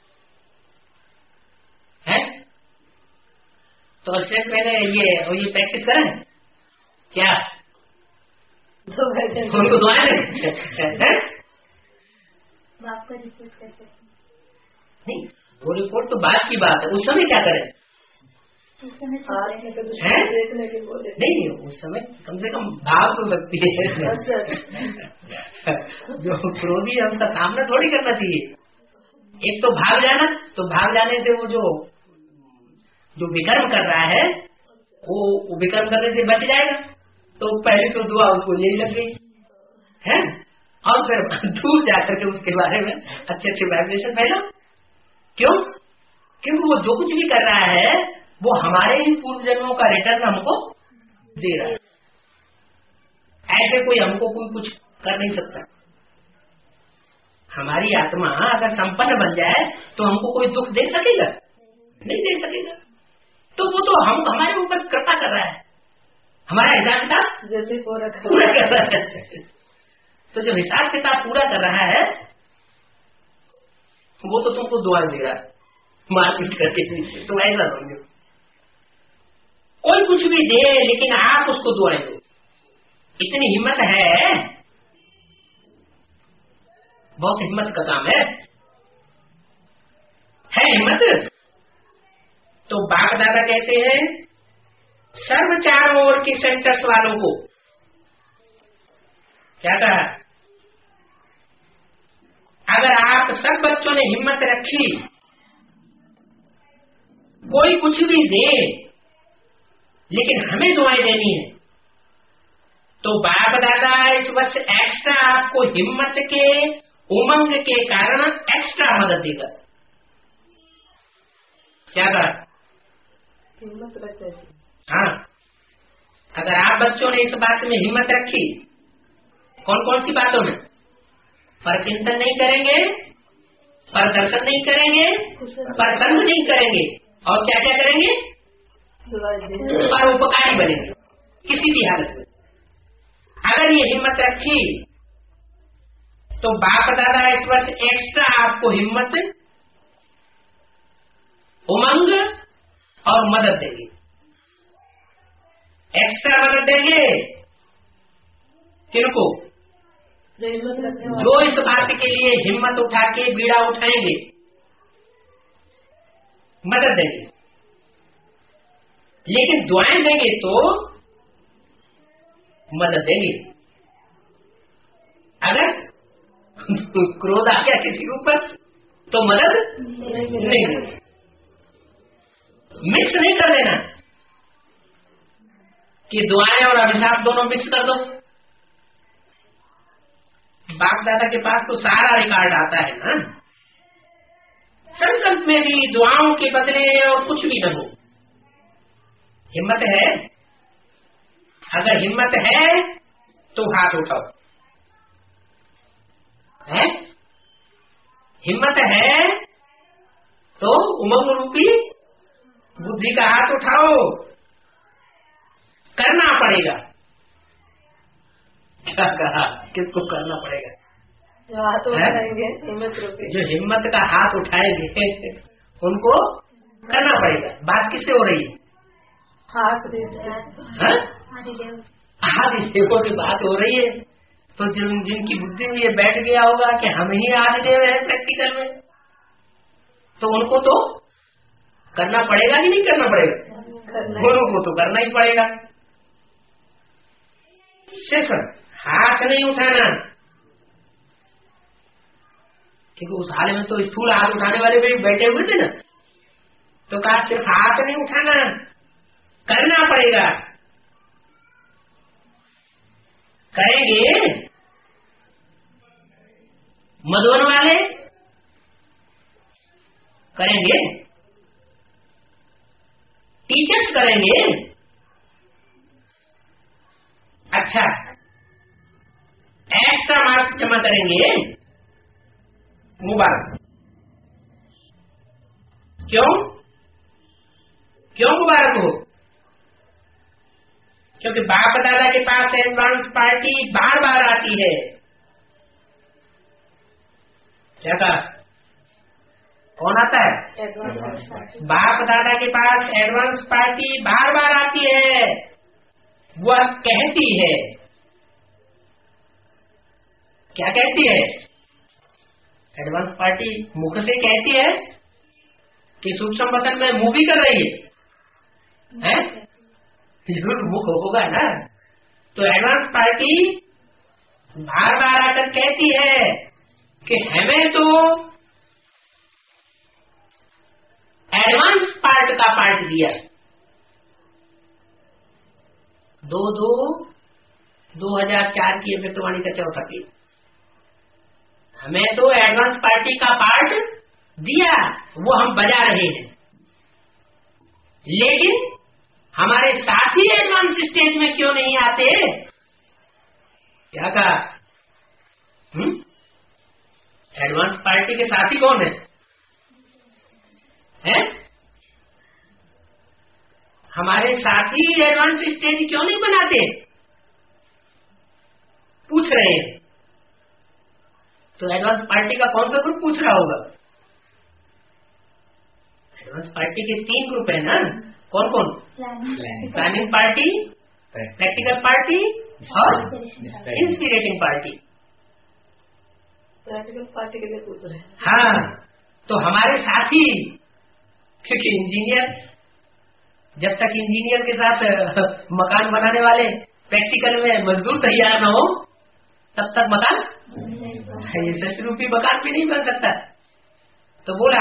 है। तो असिस्टेंट बहने ये ये प्रैक्टिस करें क्या? उनको दुआएं दें? नहीं, वो रिपोर्ट तो बात की बात है। उस समय क्या करें? नहीं, उस समय कम से कम भाव तो लगती है। जो क्रोधी है उनका सामना थोड़ी करना चाहिए। एक तो भाग जाना, तो भाग जाने से वो जो जो विक्रम कर रहा है वो, वो विक्रम करने से बच जाएगा। तो पहले तो दुआ उसको यही लग गई है, और फिर दूर जाकर के उसके बारे में अच्छे अच्छे वाइब्रेशन फैला। क्यों? क्योंकि वो जो कुछ भी कर रहा है वो हमारे ही पूर्व जन्मों का रिटर्न हमको दे रहा है। ऐसे कोई हमको कोई कुछ कर नहीं सकता। हमारी आत्मा अगर संपन्न बन जाए तो हमको कोई दुख दे सकेगा? नहीं दे सकेगा। तो वो तो हम हमारे ऊपर कृपा कर रहा है, हमारा हिसाब किताब जैसे पूरा कर रहा है। तो जो हिसाब किताब पूरा कर रहा है वो तो तुमको दुआएं दे रहा है मारपीट करके पीछे। तो ऐसा समझो, कोई कुछ भी दे लेकिन आप उसको दुआएं दो। इतनी हिम्मत है, बहुत हिम्मत का काम है है हिम्मत। तो बाप दादा कहते हैं सर्व चारों ओर के सेंटर्स वालों को क्या कहा? अगर आप सब बच्चों ने हिम्मत रखी, कोई कुछ भी दे लेकिन हमें दुआएं देनी है, तो बाप दादा इस वर्ष एक्स्ट्रा आपको हिम्मत के उमंग के कारण एक्स्ट्रा मदद देगा। क्या कहा? हिम्मत रखते। हाँ, अगर आप बच्चों ने इस बात में हिम्मत रखी, कौन कौन सी बातों में? पर चिंतन नहीं करेंगे, पर दर्शन नहीं करेंगे, पर संग नहीं करेंगे, और क्या क्या करेंगे? पर उपकारी बनेंगे किसी भी हालत में। अगर ये हिम्मत रखी तो बाप दादा इस वर्ष एक्स्ट्रा आपको हिम्मत, उमंग और मदद देंगे। एक्स्ट्रा मदद देंगे किनको? जो इस बात के लिए हिम्मत उठा के बीड़ा उठाएंगे, मदद देंगे। लेकिन दुआएं देंगे तो मदद देंगे। अगर क्रोध आ गया किसी के ऊपर तो मदद नहीं देंगे। मिक्स नहीं कर देना कि दुआएं और अभिशाप दोनों मिक्स कर दो। बाप दादा के पास तो सारा रिकॉर्ड आता है ना। संकल्प में भी दुआओं के बदले और कुछ भी न हो। हिम्मत है? अगर हिम्मत है तो हाथ उठाओ। है? हिम्मत है तो उमंग रूपी बुद्धि का हाथ उठाओ। करना पड़ेगा। क्या कहा? किसको करना पड़ेगा? जो हाथ उठाएंगे हिम्मत रूपी, जो हिम्मत का हाथ उठाएंगे उनको करना पड़ेगा। बात किससे हो रही है? हाथ आदिदेवों की बात हो रही है। तो जिन जिनकी बुद्धि में ये बैठ गया होगा कि हम ही आदिदेव हैं प्रैक्टिकल में, तो उनको तो करना पड़ेगा कि नहीं करना पड़ेगा? दोनों को तो करना ही पड़ेगा। सिर्फ हाथ नहीं उठाना, क्योंकि उस हाल में तो स्थूल हाथ उठाने वाले भी बैठे हुए थे ना। तो कहा सिर्फ हाथ नहीं उठाना, करना पड़ेगा। करेंगे मधुबन वाले? करेंगे? टीचर्स करेंगे? अच्छा, एक्स्ट्रा मार्क्स जमा करेंगे? मुबारक। क्यों? क्यों मुबारक हो? क्योंकि बाप दादा के पास एडवांस पार्टी बार बार आती है। क्या कहा? कौन आता है? बाप दादा के पास एडवांस पार्टी बार बार आती है। वह कहती है, क्या कहती है? एडवांस पार्टी मुख से कहती है कि सूक्ष्म वतन में मूवी कर रही है, है? जरूर मुख होगा ना। तो एडवांस पार्टी बार बार आकर कहती है कि हमें तो एडवांस पार्ट का पार्ट दिया। दो दो दो हजार चार की अमृतवाणी का चौथा पेज। हमें तो एडवांस पार्टी का पार्ट दिया, वो हम बजा रहे हैं। लेकिन हमारे साथी एडवांस स्टेज में क्यों नहीं आते? क्या कहा? हम्म? एडवांस पार्टी के साथी कौन है? हैं? हमारे साथी एडवांस स्टेज क्यों नहीं बनाते? पूछ रहे हैं। तो एडवांस पार्टी का कौन सा ग्रुप पूछ रहा होगा? एडवांस पार्टी के तीन ग्रुप है ना। कौन कौन? प्लानिंग पार्टी, प्रैक्टिकल पार्टी और इंस्पिरेटिंग पार्टी। प्रैक्टिकल पार्टी के लिए पूछ रहे हैं। हाँ, तो हमारे साथी, क्योंकि इंजीनियर, जब तक इंजीनियर के साथ मकान बनाने वाले प्रैक्टिकल में मजदूर तैयार न हो तब तक मकान ये सच रूपी मकान भी नहीं बन सकता। तो बोला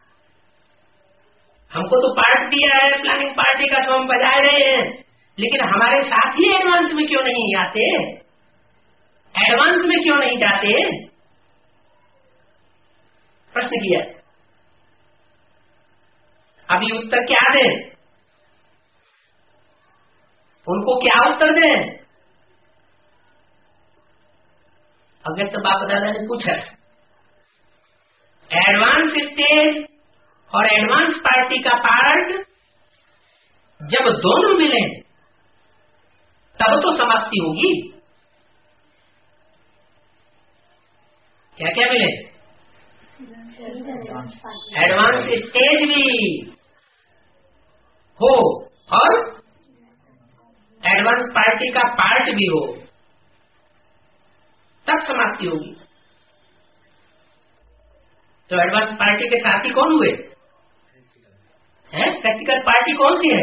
हमको तो पार्ट दिया है प्लानिंग पार्टी का, तो हम बजाए रहे हैं, लेकिन हमारे साथी एडवांस में क्यों नहीं आते, एडवांस में क्यों नहीं जाते? प्रश्न किया। अभी उत्तर क्या दें, उनको क्या उत्तर दें? अव्यक्त बाप दादा ने पूछा, एडवांस स्टेज और एडवांस पार्टी का पार्ट जब दोनों मिले तब तो समाप्ति होगी। क्या क्या मिले? एडवांस स्टेज भी हो और एडवांस पार्टी का पार्ट भी हो, तब समाप्ति होगी। तो एडवांस पार्टी के साथी कौन हुए हैं? प्रैक्टिकल पार्टी कौन सी है?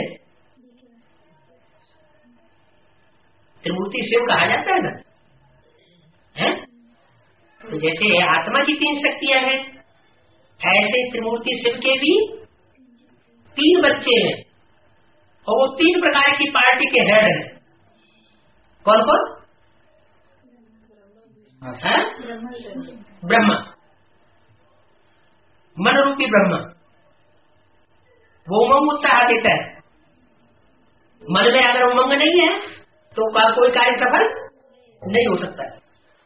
त्रिमूर्ति शिव कहा जाता है ना, है? तो जैसे आत्मा की तीन शक्तियां हैं, ऐसे त्रिमूर्ति शिव के भी तीन बच्चे हैं, और वो तीन प्रकार की पार्टी के हेड हैं। कौन कौन? है? ब्रह्मा, मन रूपी ब्रह्मा, वो उमंग उत्साह देता है। मन में अगर उमंग नहीं है तो का कोई कार्य सफल नहीं हो सकता है।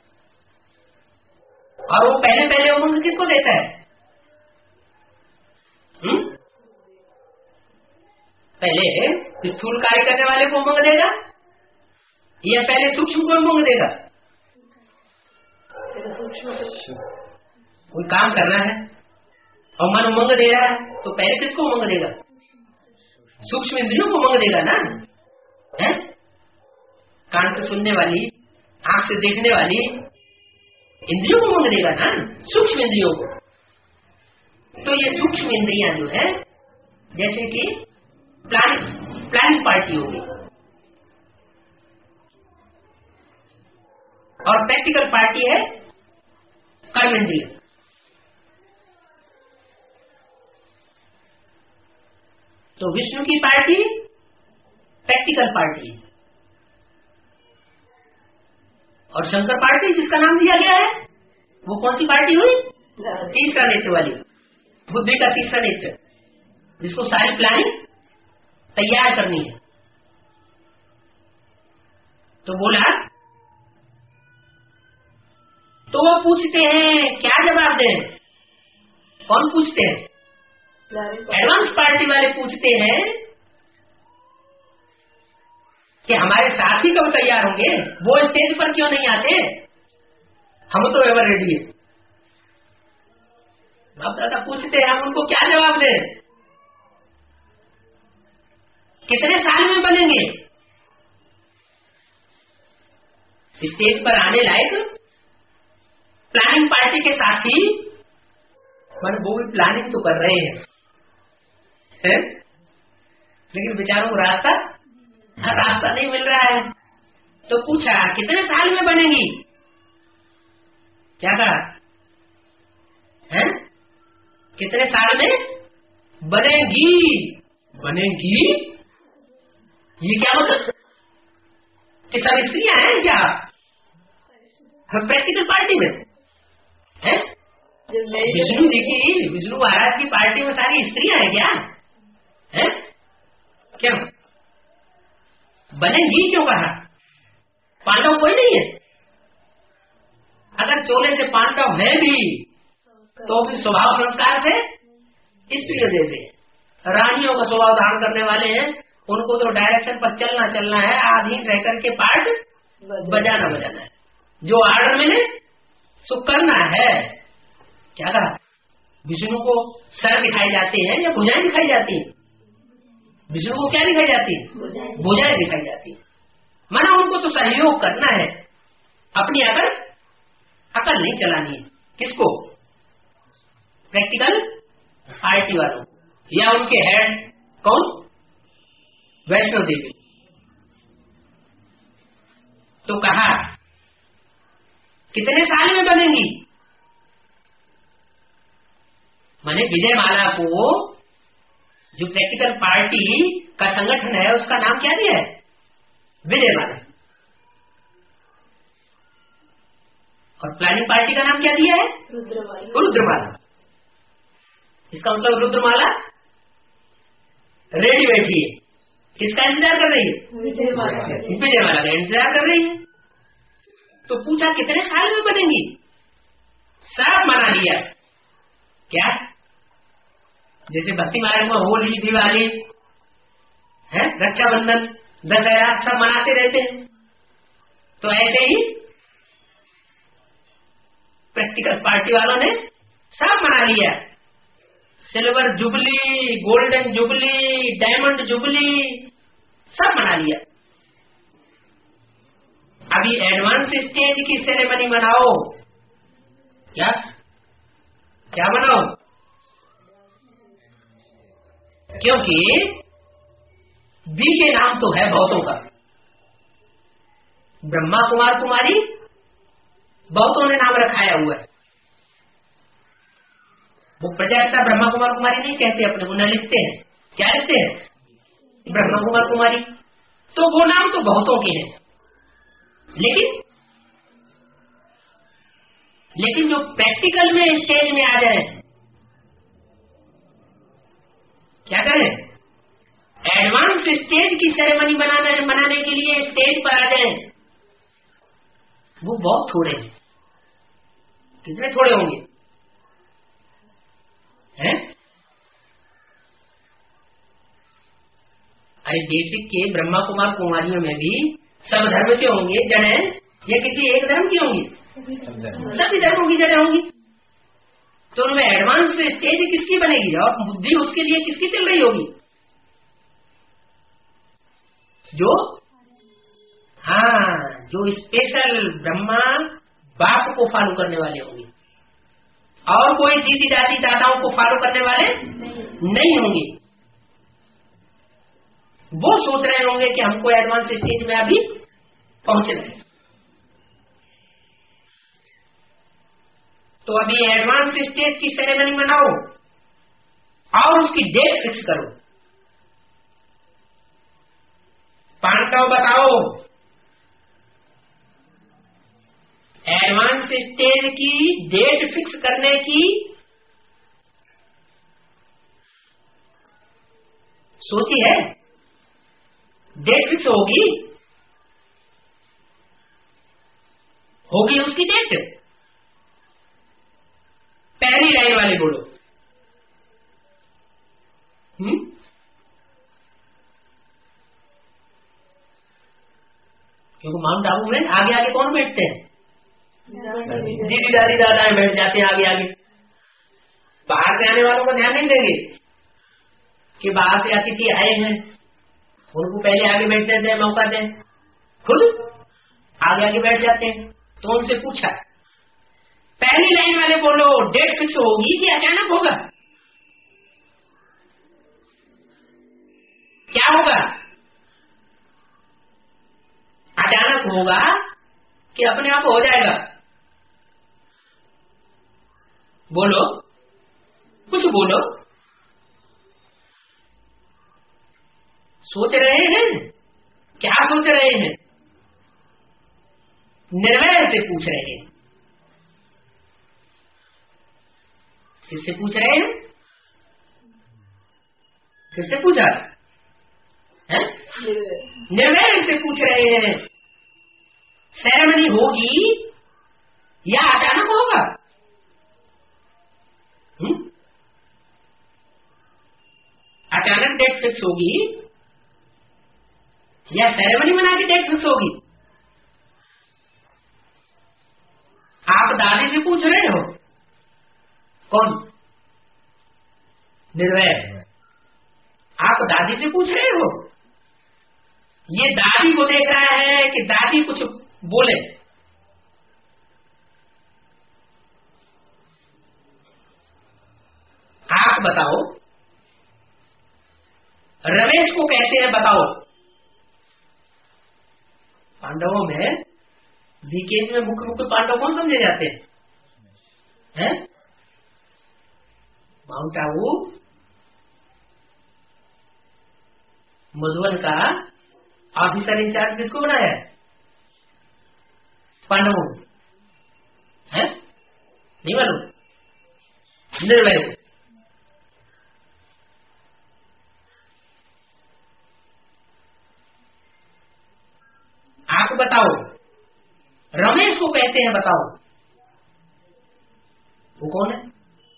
और वो पहले पहले उमंग किसको देता है? हुँ? पहले स्थूल कार्य करने वाले को उमंग देगा या पहले सूक्ष्म को उमंग देगा? कोई काम करना है और मन उमंग दे रहा है तो पहले किसको उमंग देगा? सूक्ष्म इंद्रियों को उमंग देगा ना, है? कान से सुनने वाली, आंख से देखने वाली इंद्रियों को उमंग देगा ना, सूक्ष्म इंद्रियों को। तो ये सूक्ष्म इंद्रियां जो है, जैसे कि प्लानिंग प्लानिंग पार्टी होगी और प्रैक्टिकल पार्टी है कर्म इंद्रिय। तो विष्णु की पार्टी प्रैक्टिकल पार्टी और शंकर पार्टी जिसका नाम दिया गया है वो कौन सी पार्टी हुई? तीसरा नेत्र वाली, बुद्धि का तीसरा नेत्र, जिसको सारी प्लानिंग तैयार करनी है। तो बोला, तो वो पूछते हैं, क्या जवाब दें? कौन पूछते हैं? एडवांस पार्टी वाले पूछते हैं कि हमारे साथी कब तैयार होंगे, वो स्टेज पर क्यों नहीं आते, हम तो एवर रेडी है। बाप दादा पूछते हैं, हम उनको क्या जवाब दें? कितने साल में बनेंगे स्टेज पर आने लायक प्लानिंग पार्टी के साथी? पर वो भी प्लानिंग तो कर रहे हैं, है? लेकिन बेचारों को रास्ता रास्ता नहीं मिल रहा है। तो पूछा, कितने साल में बनेगी? क्या कहा है? कितने साल में बनेगी? बनेगी ये क्या मतलब? कि सारी स्त्रियां हैं क्या प्रैक्टिकल पार्टी में? है विष्णु जी की, विष्णु महाराज की पार्टी में सारी स्त्रियां हैं क्या? है क्या बनेगी? क्यों कहा? पांडव कोई नहीं है? अगर चोले से पांडव है भी तो भी स्वभाव संस्कार से स्त्रियों जैसे रानियों का स्वभाव धारण करने वाले हैं। उनको तो डायरेक्शन पर चलना चलना है, आधीन रह करके पार्ट बजाना बजाना है, जो आर्डर मिले सो करना है। क्या कहा? विष्णु को सर दिखाई जाते हैं या भुजाएं दिखाई जाती हैं? विष्णु को क्या दिखाई जाती है? भुजाएं दिखाई जाती है। माना उनको तो सहयोग करना है, अपनी अकल अकल नहीं चलानी है। किसको? प्रैक्टिकल पार्टी वालों या उनके हेड कौन? वैष्णो देवी। तो कहा कितने साल में बनेंगी? माने विजयमाला को जो प्रैक्टिकल पार्टी का संगठन है उसका नाम क्या दिया है? विजयमाला। और प्लानिंग पार्टी का नाम क्या दिया है? रुद्रमाला। रुद्रमाला। इसका मतलब रुद्रमाला रेडी बैठी है, किसका इंतजार कर रही है? विजयमाला। विजयमाला का इंतजार कर रही है। तो पूछा कितने साल में बनेंगी? सब मना लिया। क्या? जैसे भक्ति मार्ग में होली, दिवाली है, रक्षाबंधन, दशहरा सब मनाते रहते हैं, तो ऐसे ही प्रैक्टिकल पार्टी वालों ने सब मना लिया। Silver jubilee, golden jubilee, diamond jubilee सब मना लिया। अभी एडवांस स्टेज की सेरेमनी मनाओ। क्या क्या मनाओ? क्योंकि बी के नाम तो है बहुतों का। ब्रह्मा कुमार कुमारी बहुतों ने नाम रखाया हुआ है। वो प्रजापिता ब्रह्मा कुमार कुमारी नहीं कहते अपने, उन्हें लिखते हैं। क्या लिखते हैं? ब्रह्मा कुमार कुमारी। तो वो नाम तो बहुतों के हैं, लेकिन लेकिन जो प्रैक्टिकल में स्टेज में आ जाए, क्या करें? एडवांस स्टेज की सेरेमनी बनाने बनाने के लिए स्टेज पर आ जाए, वो बहुत थोड़े हैं। कितने थोड़े होंगे? हैं? अरे बेसिक के ब्रह्मा कुमार कुमारियों में भी सब धर्म के होंगे जड़ें, या किसी एक धर्म की होंगी? सभी धर्मों की जड़ें होंगी। तो उनमें एडवांस स्टेज किसकी बनेगी और बुद्धि उसके लिए किसकी चल रही होगी? जो हाँ जो स्पेशल ब्रह्मा बाप को फॉलो करने वाले होंगे, और कोई दीदी दादी दादाओं को फॉलो करने वाले नहीं, नहीं होंगे। वो सोच रहे होंगे कि हमको एडवांस स्टेज में अभी पहुंचना है। तो अभी एडवांस स्टेज की सेरेमनी मनाओ और उसकी डेट फिक्स करो। पांडव बताओ, एडवांस स्टेज की डेट फिक्स करने की सोची है? डेट फिक्स होगी होगी उसकी डेट। पहली लाइन वाले बोलो। हम्म क्योंकि माउंट आबू में आगे आगे कौन बैठते हैं? दीदी दादी दादा बैठ जाते हैं आगे आगे। बाहर से आने वालों का ध्यान नहीं देंगे कि बाहर से अतिथि आए हैं, उनको पहले आगे बैठ जाते हैं, मौका दें, खुद आगे आगे बैठ जाते हैं। तो उनसे पूछा, पहली लाइन वाले बोलो, डेट फिक्स होगी कि अचानक होगा? क्या होगा? अचानक होगा कि अपने आप हो जाएगा? बोलो, कुछ बोलो। सोच रहे हैं? क्या सोच रहे हैं? निर्भय से पूछ रहे हैं। किससे पूछ रहे हैं? किससे पूछा है? निर्णय से पूछ रहे हैं। सेरेमनी होगी या अचानक होगा? हुँ? अचानक डेट फिक्स होगी या सेरेमनी बना के डेट फिक्स होगी? आप दादी से पूछ रहे हो? कौन? निर्भय। आप दादी से पूछ रहे हो? ये दादी को देख रहा है कि दादी कुछ बोले। आप बताओ, रमेश को कहते हैं, बताओ। पांडवों में विकेट में मुख्य मुख्य पांडव कौन समझे जाते हैं? हैं? माउंट आबू मधुबन का ऑफिसर इंचार्ज किसको बनाया है? पांडवों है, नहीं मालूम? निर्भय। आप बताओ रमेश को कहते हैं, बताओ वो कौन है?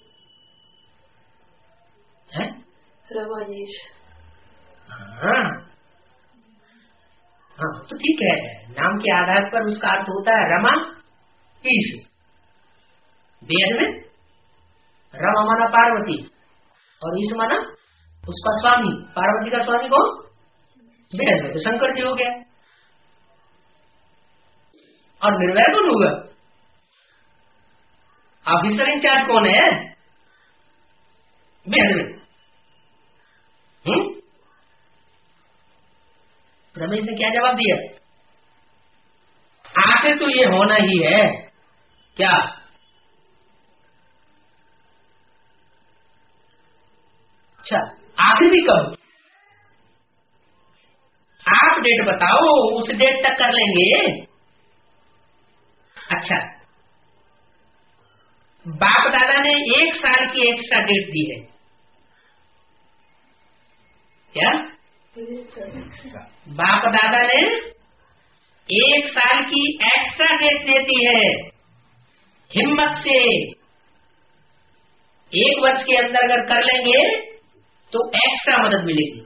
हैं? रमेश। हाँ हाँ तो ठीक है, नाम के आधार पर उसका अर्थ होता है रमा ईश। वेद में रमा माना पार्वती और ईश माना उसका स्वामी। पार्वती का स्वामी कौन? वेद में तो शंकर जी हो गया। और निर्भय कौन होगा? ऑफिसर इंचार्ज कौन है? वेद में। हम्म रमेश ने क्या जवाब दिया? आखिर तो ये होना ही है क्या? अच्छा आखिर भी कब? आप डेट बताओ, उस डेट तक कर लेंगे। अच्छा बाप दादा ने एक साल की एक्स्ट्रा डेट दी है क्या? बाप दादा ने एक साल की एक्स्ट्रा डेट देती है। हिम्मत से एक वर्ष के अंदर अगर कर लेंगे तो एक्स्ट्रा मदद मिलेगी।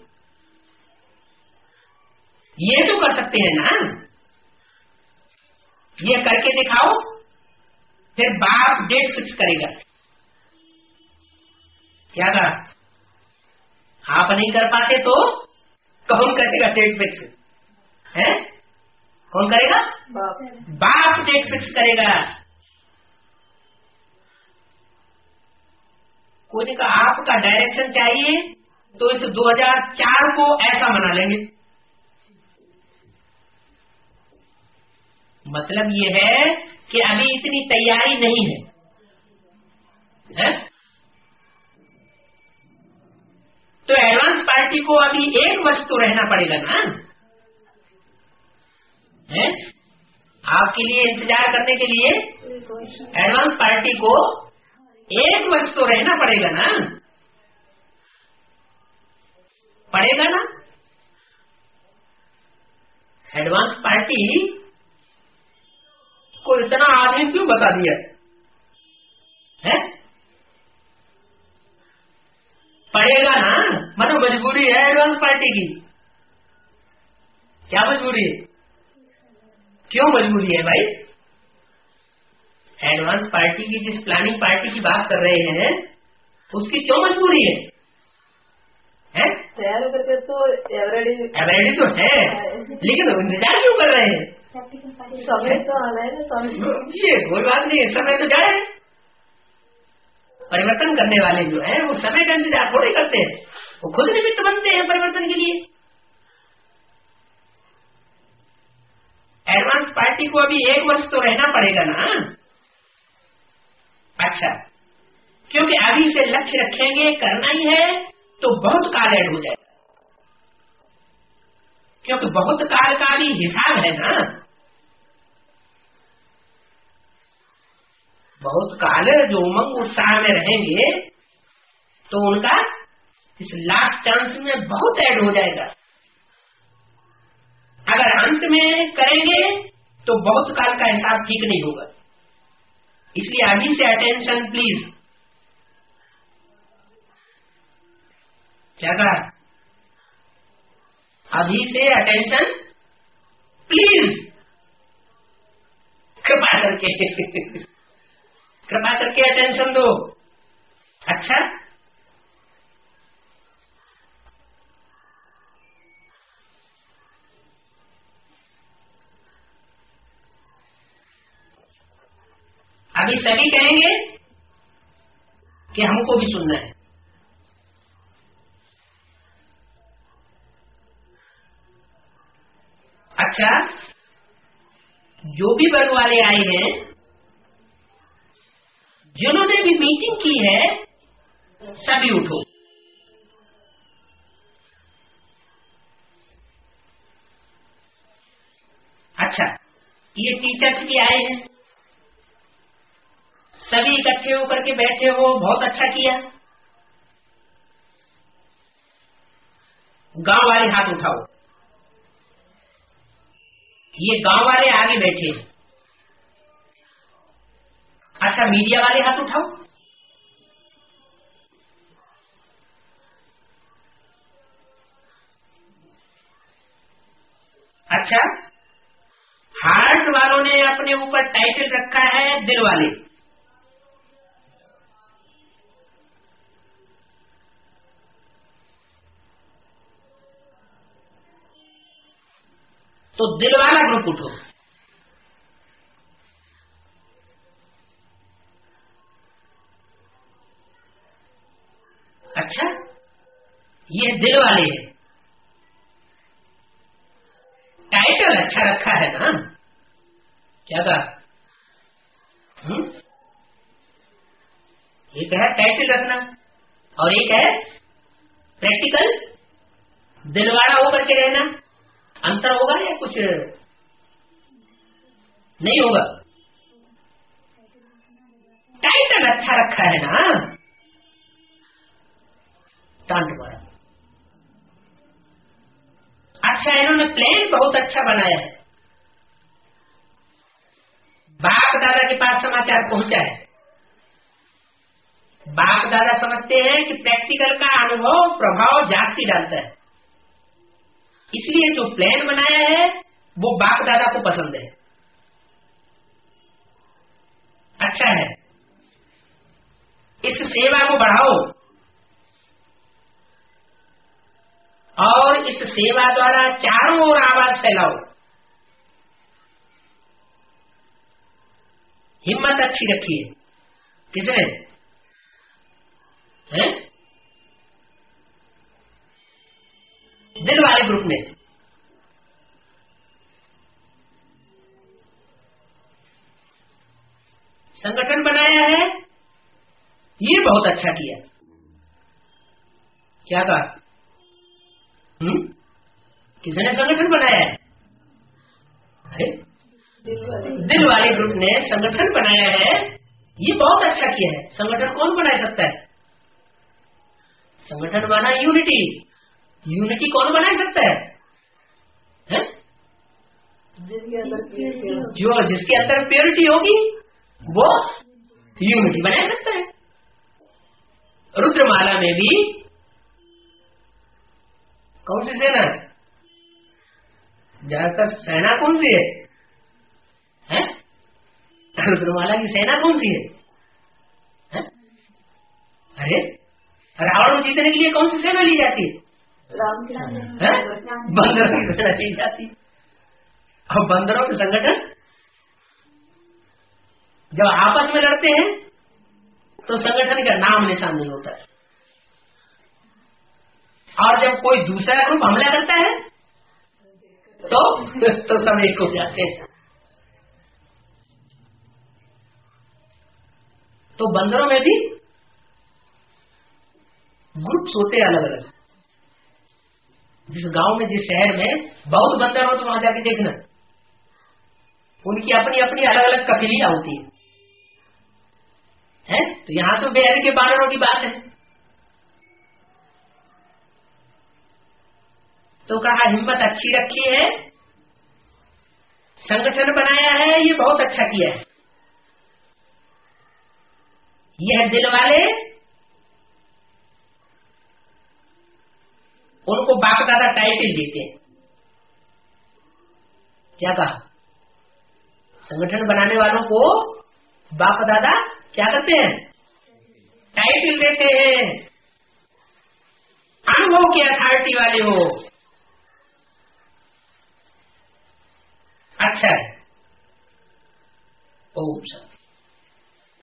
ये तो कर सकते हैं ना, ये करके दिखाओ, फिर बाप डेट फिक्स करेगा। क्या कहा? आप नहीं कर पाते तो कौन करेगा डेट फिक्स है? कौन करेगा? बाप। बाप डेट फिक्स करेगा। कोई ने कहा आपका डायरेक्शन चाहिए तो इस दो हज़ार चार को ऐसा मना लेंगे। मतलब ये है कि अभी इतनी तैयारी नहीं है, है? तो एडवांस पार्टी को अभी एक वर्ष तो रहना पड़ेगा ना, है? आपके लिए इंतजार करने के लिए एडवांस पार्टी को एक वर्ष तो रहना पड़ेगा ना, पड़ेगा ना? एडवांस पार्टी को इतना आगे क्यों बता दिया है? पड़ेगा ना, मतलब मजबूरी है एडवांस पार्टी की। क्या मजबूरी है? क्यों मजबूरी है भाई? एडवांस पार्टी की, जिस प्लानिंग पार्टी की बात कर रहे हैं, उसकी क्यों मजबूरी है? हैं? तैयार होकर तो एवरेडी एवरेडी तो है, लेकिन इंतजार क्यों कर रहे हैं? समय तो आना है ना, समय। ये कोई बात नहीं, समय तो जाए। परिवर्तन करने वाले जो है वो समय का इंतजार थोड़े करते हैं, वो खुद निमित्त बनते हैं परिवर्तन के लिए। एडवांस पार्टी को अभी एक वर्ष तो रहना पड़ेगा ना। अच्छा, क्योंकि अभी से लक्ष्य रखेंगे, करना ही है, तो बहुत काल ऐड हो जाएगा, क्योंकि बहुत काल का भी हिसाब है ना। बहुत काल जो उमंग उत्साह में रहेंगे तो उनका इस लास्ट चांस में बहुत ऐड हो जाएगा। अगर अंत में करेंगे तो बहुत काल का हिसाब ठीक नहीं होगा। इसलिए अभी से अटेंशन प्लीज। क्या कहा? अभी से अटेंशन प्लीज, कृपा करके कृपा करके अटेंशन दो। अच्छा, अभी सभी कहेंगे कि हमको भी सुनना है। अच्छा, जो भी वर्ग वाले आए हैं, जिन्होंने भी मीटिंग की है, सभी उठो। अच्छा, ये टीचर्स भी आए हैं, सभी इकट्ठे होकर के बैठे हो, बहुत अच्छा किया। गांव वाले हाथ उठाओ। ये गांव वाले आगे बैठे हैं। अच्छा, मीडिया वाले हाथ उठाओ। अच्छा, हार्ट वालों ने अपने ऊपर टाइटल रखा है दिल वाले। तो दिल वाला ग्रुप उठो। अच्छा, ये दिल वाले हैं। टाइटल अच्छा रखा है ना? क्या था? हम्म? एक है टाइटल रखना और एक है प्रैक्टिकल दिलवाड़ा होकर के रहना। अंतर होगा या कुछ नहीं होगा? टाइटल अच्छा रखा है ना? टांट मारा। अच्छा, इन्होंने प्लान बहुत अच्छा बनाया है। बाप दादा के पास समाचार पहुंचा है। बाप दादा समझते हैं कि प्रैक्टिकल का अनुभव प्रभाव जागती डालता है, इसलिए जो प्लान बनाया है वो बाप दादा को पसंद है, अच्छा है। इस सेवा को बढ़ाओ और इस सेवा द्वारा चारों ओर आवाज फैलाओ। हिम्मत अच्छी रखिए। किसने? हैं? दिल वाले ग्रुप ने। संगठन बनाया है, ये बहुत अच्छा किया। क्या कहा? हम्म? किसने संगठन बनाया है? अरे दिल वाले ग्रुप ने संगठन बनाया है, ये बहुत अच्छा किया है। संगठन कौन बना सकता है? संगठन बना यूनिटी। यूनिटी कौन बना सकता है? है? जो जिसके अंदर प्योरिटी होगी वो यूनिटी बना सकता है। रुद्रमाला में भी कौन सी सेना है? ज्यादातर सेना कौन सी है? हैं? रुद्रमाला की सेना कौन सी है? हैं? अरे रावण को जीतने के लिए कौन सी सेना ली जाती है? बंदरों की सेना ली जाती। और बंदरों के संगठन जब आपस में लड़ते हैं तो संगठन का नाम निशान नहीं होता है, और जब कोई दूसरा ग्रुप हमला करता है तो तो सब एक हो जाते हैं। तो बंदरों में भी ग्रुप्स होते हैं अलग अलग। जिस गांव में, जिस शहर में बहुत बंदर हो तो वहां जाके देखना, उनकी अपनी अपनी अलग अलग कबीलियां होती है, है? तो यहां तो बेहद के बानरों की बात है। तो कहा हिम्मत अच्छी रखी है, संगठन बनाया है, ये बहुत अच्छा किया है। यह दिल वाले उनको बाप दादा टाइटल देते हैं। क्या कहा? संगठन बनाने वालों को बाप दादा क्या करते हैं? टाइटल देते हैं। अनुभव की अथॉरिटी वाले हो,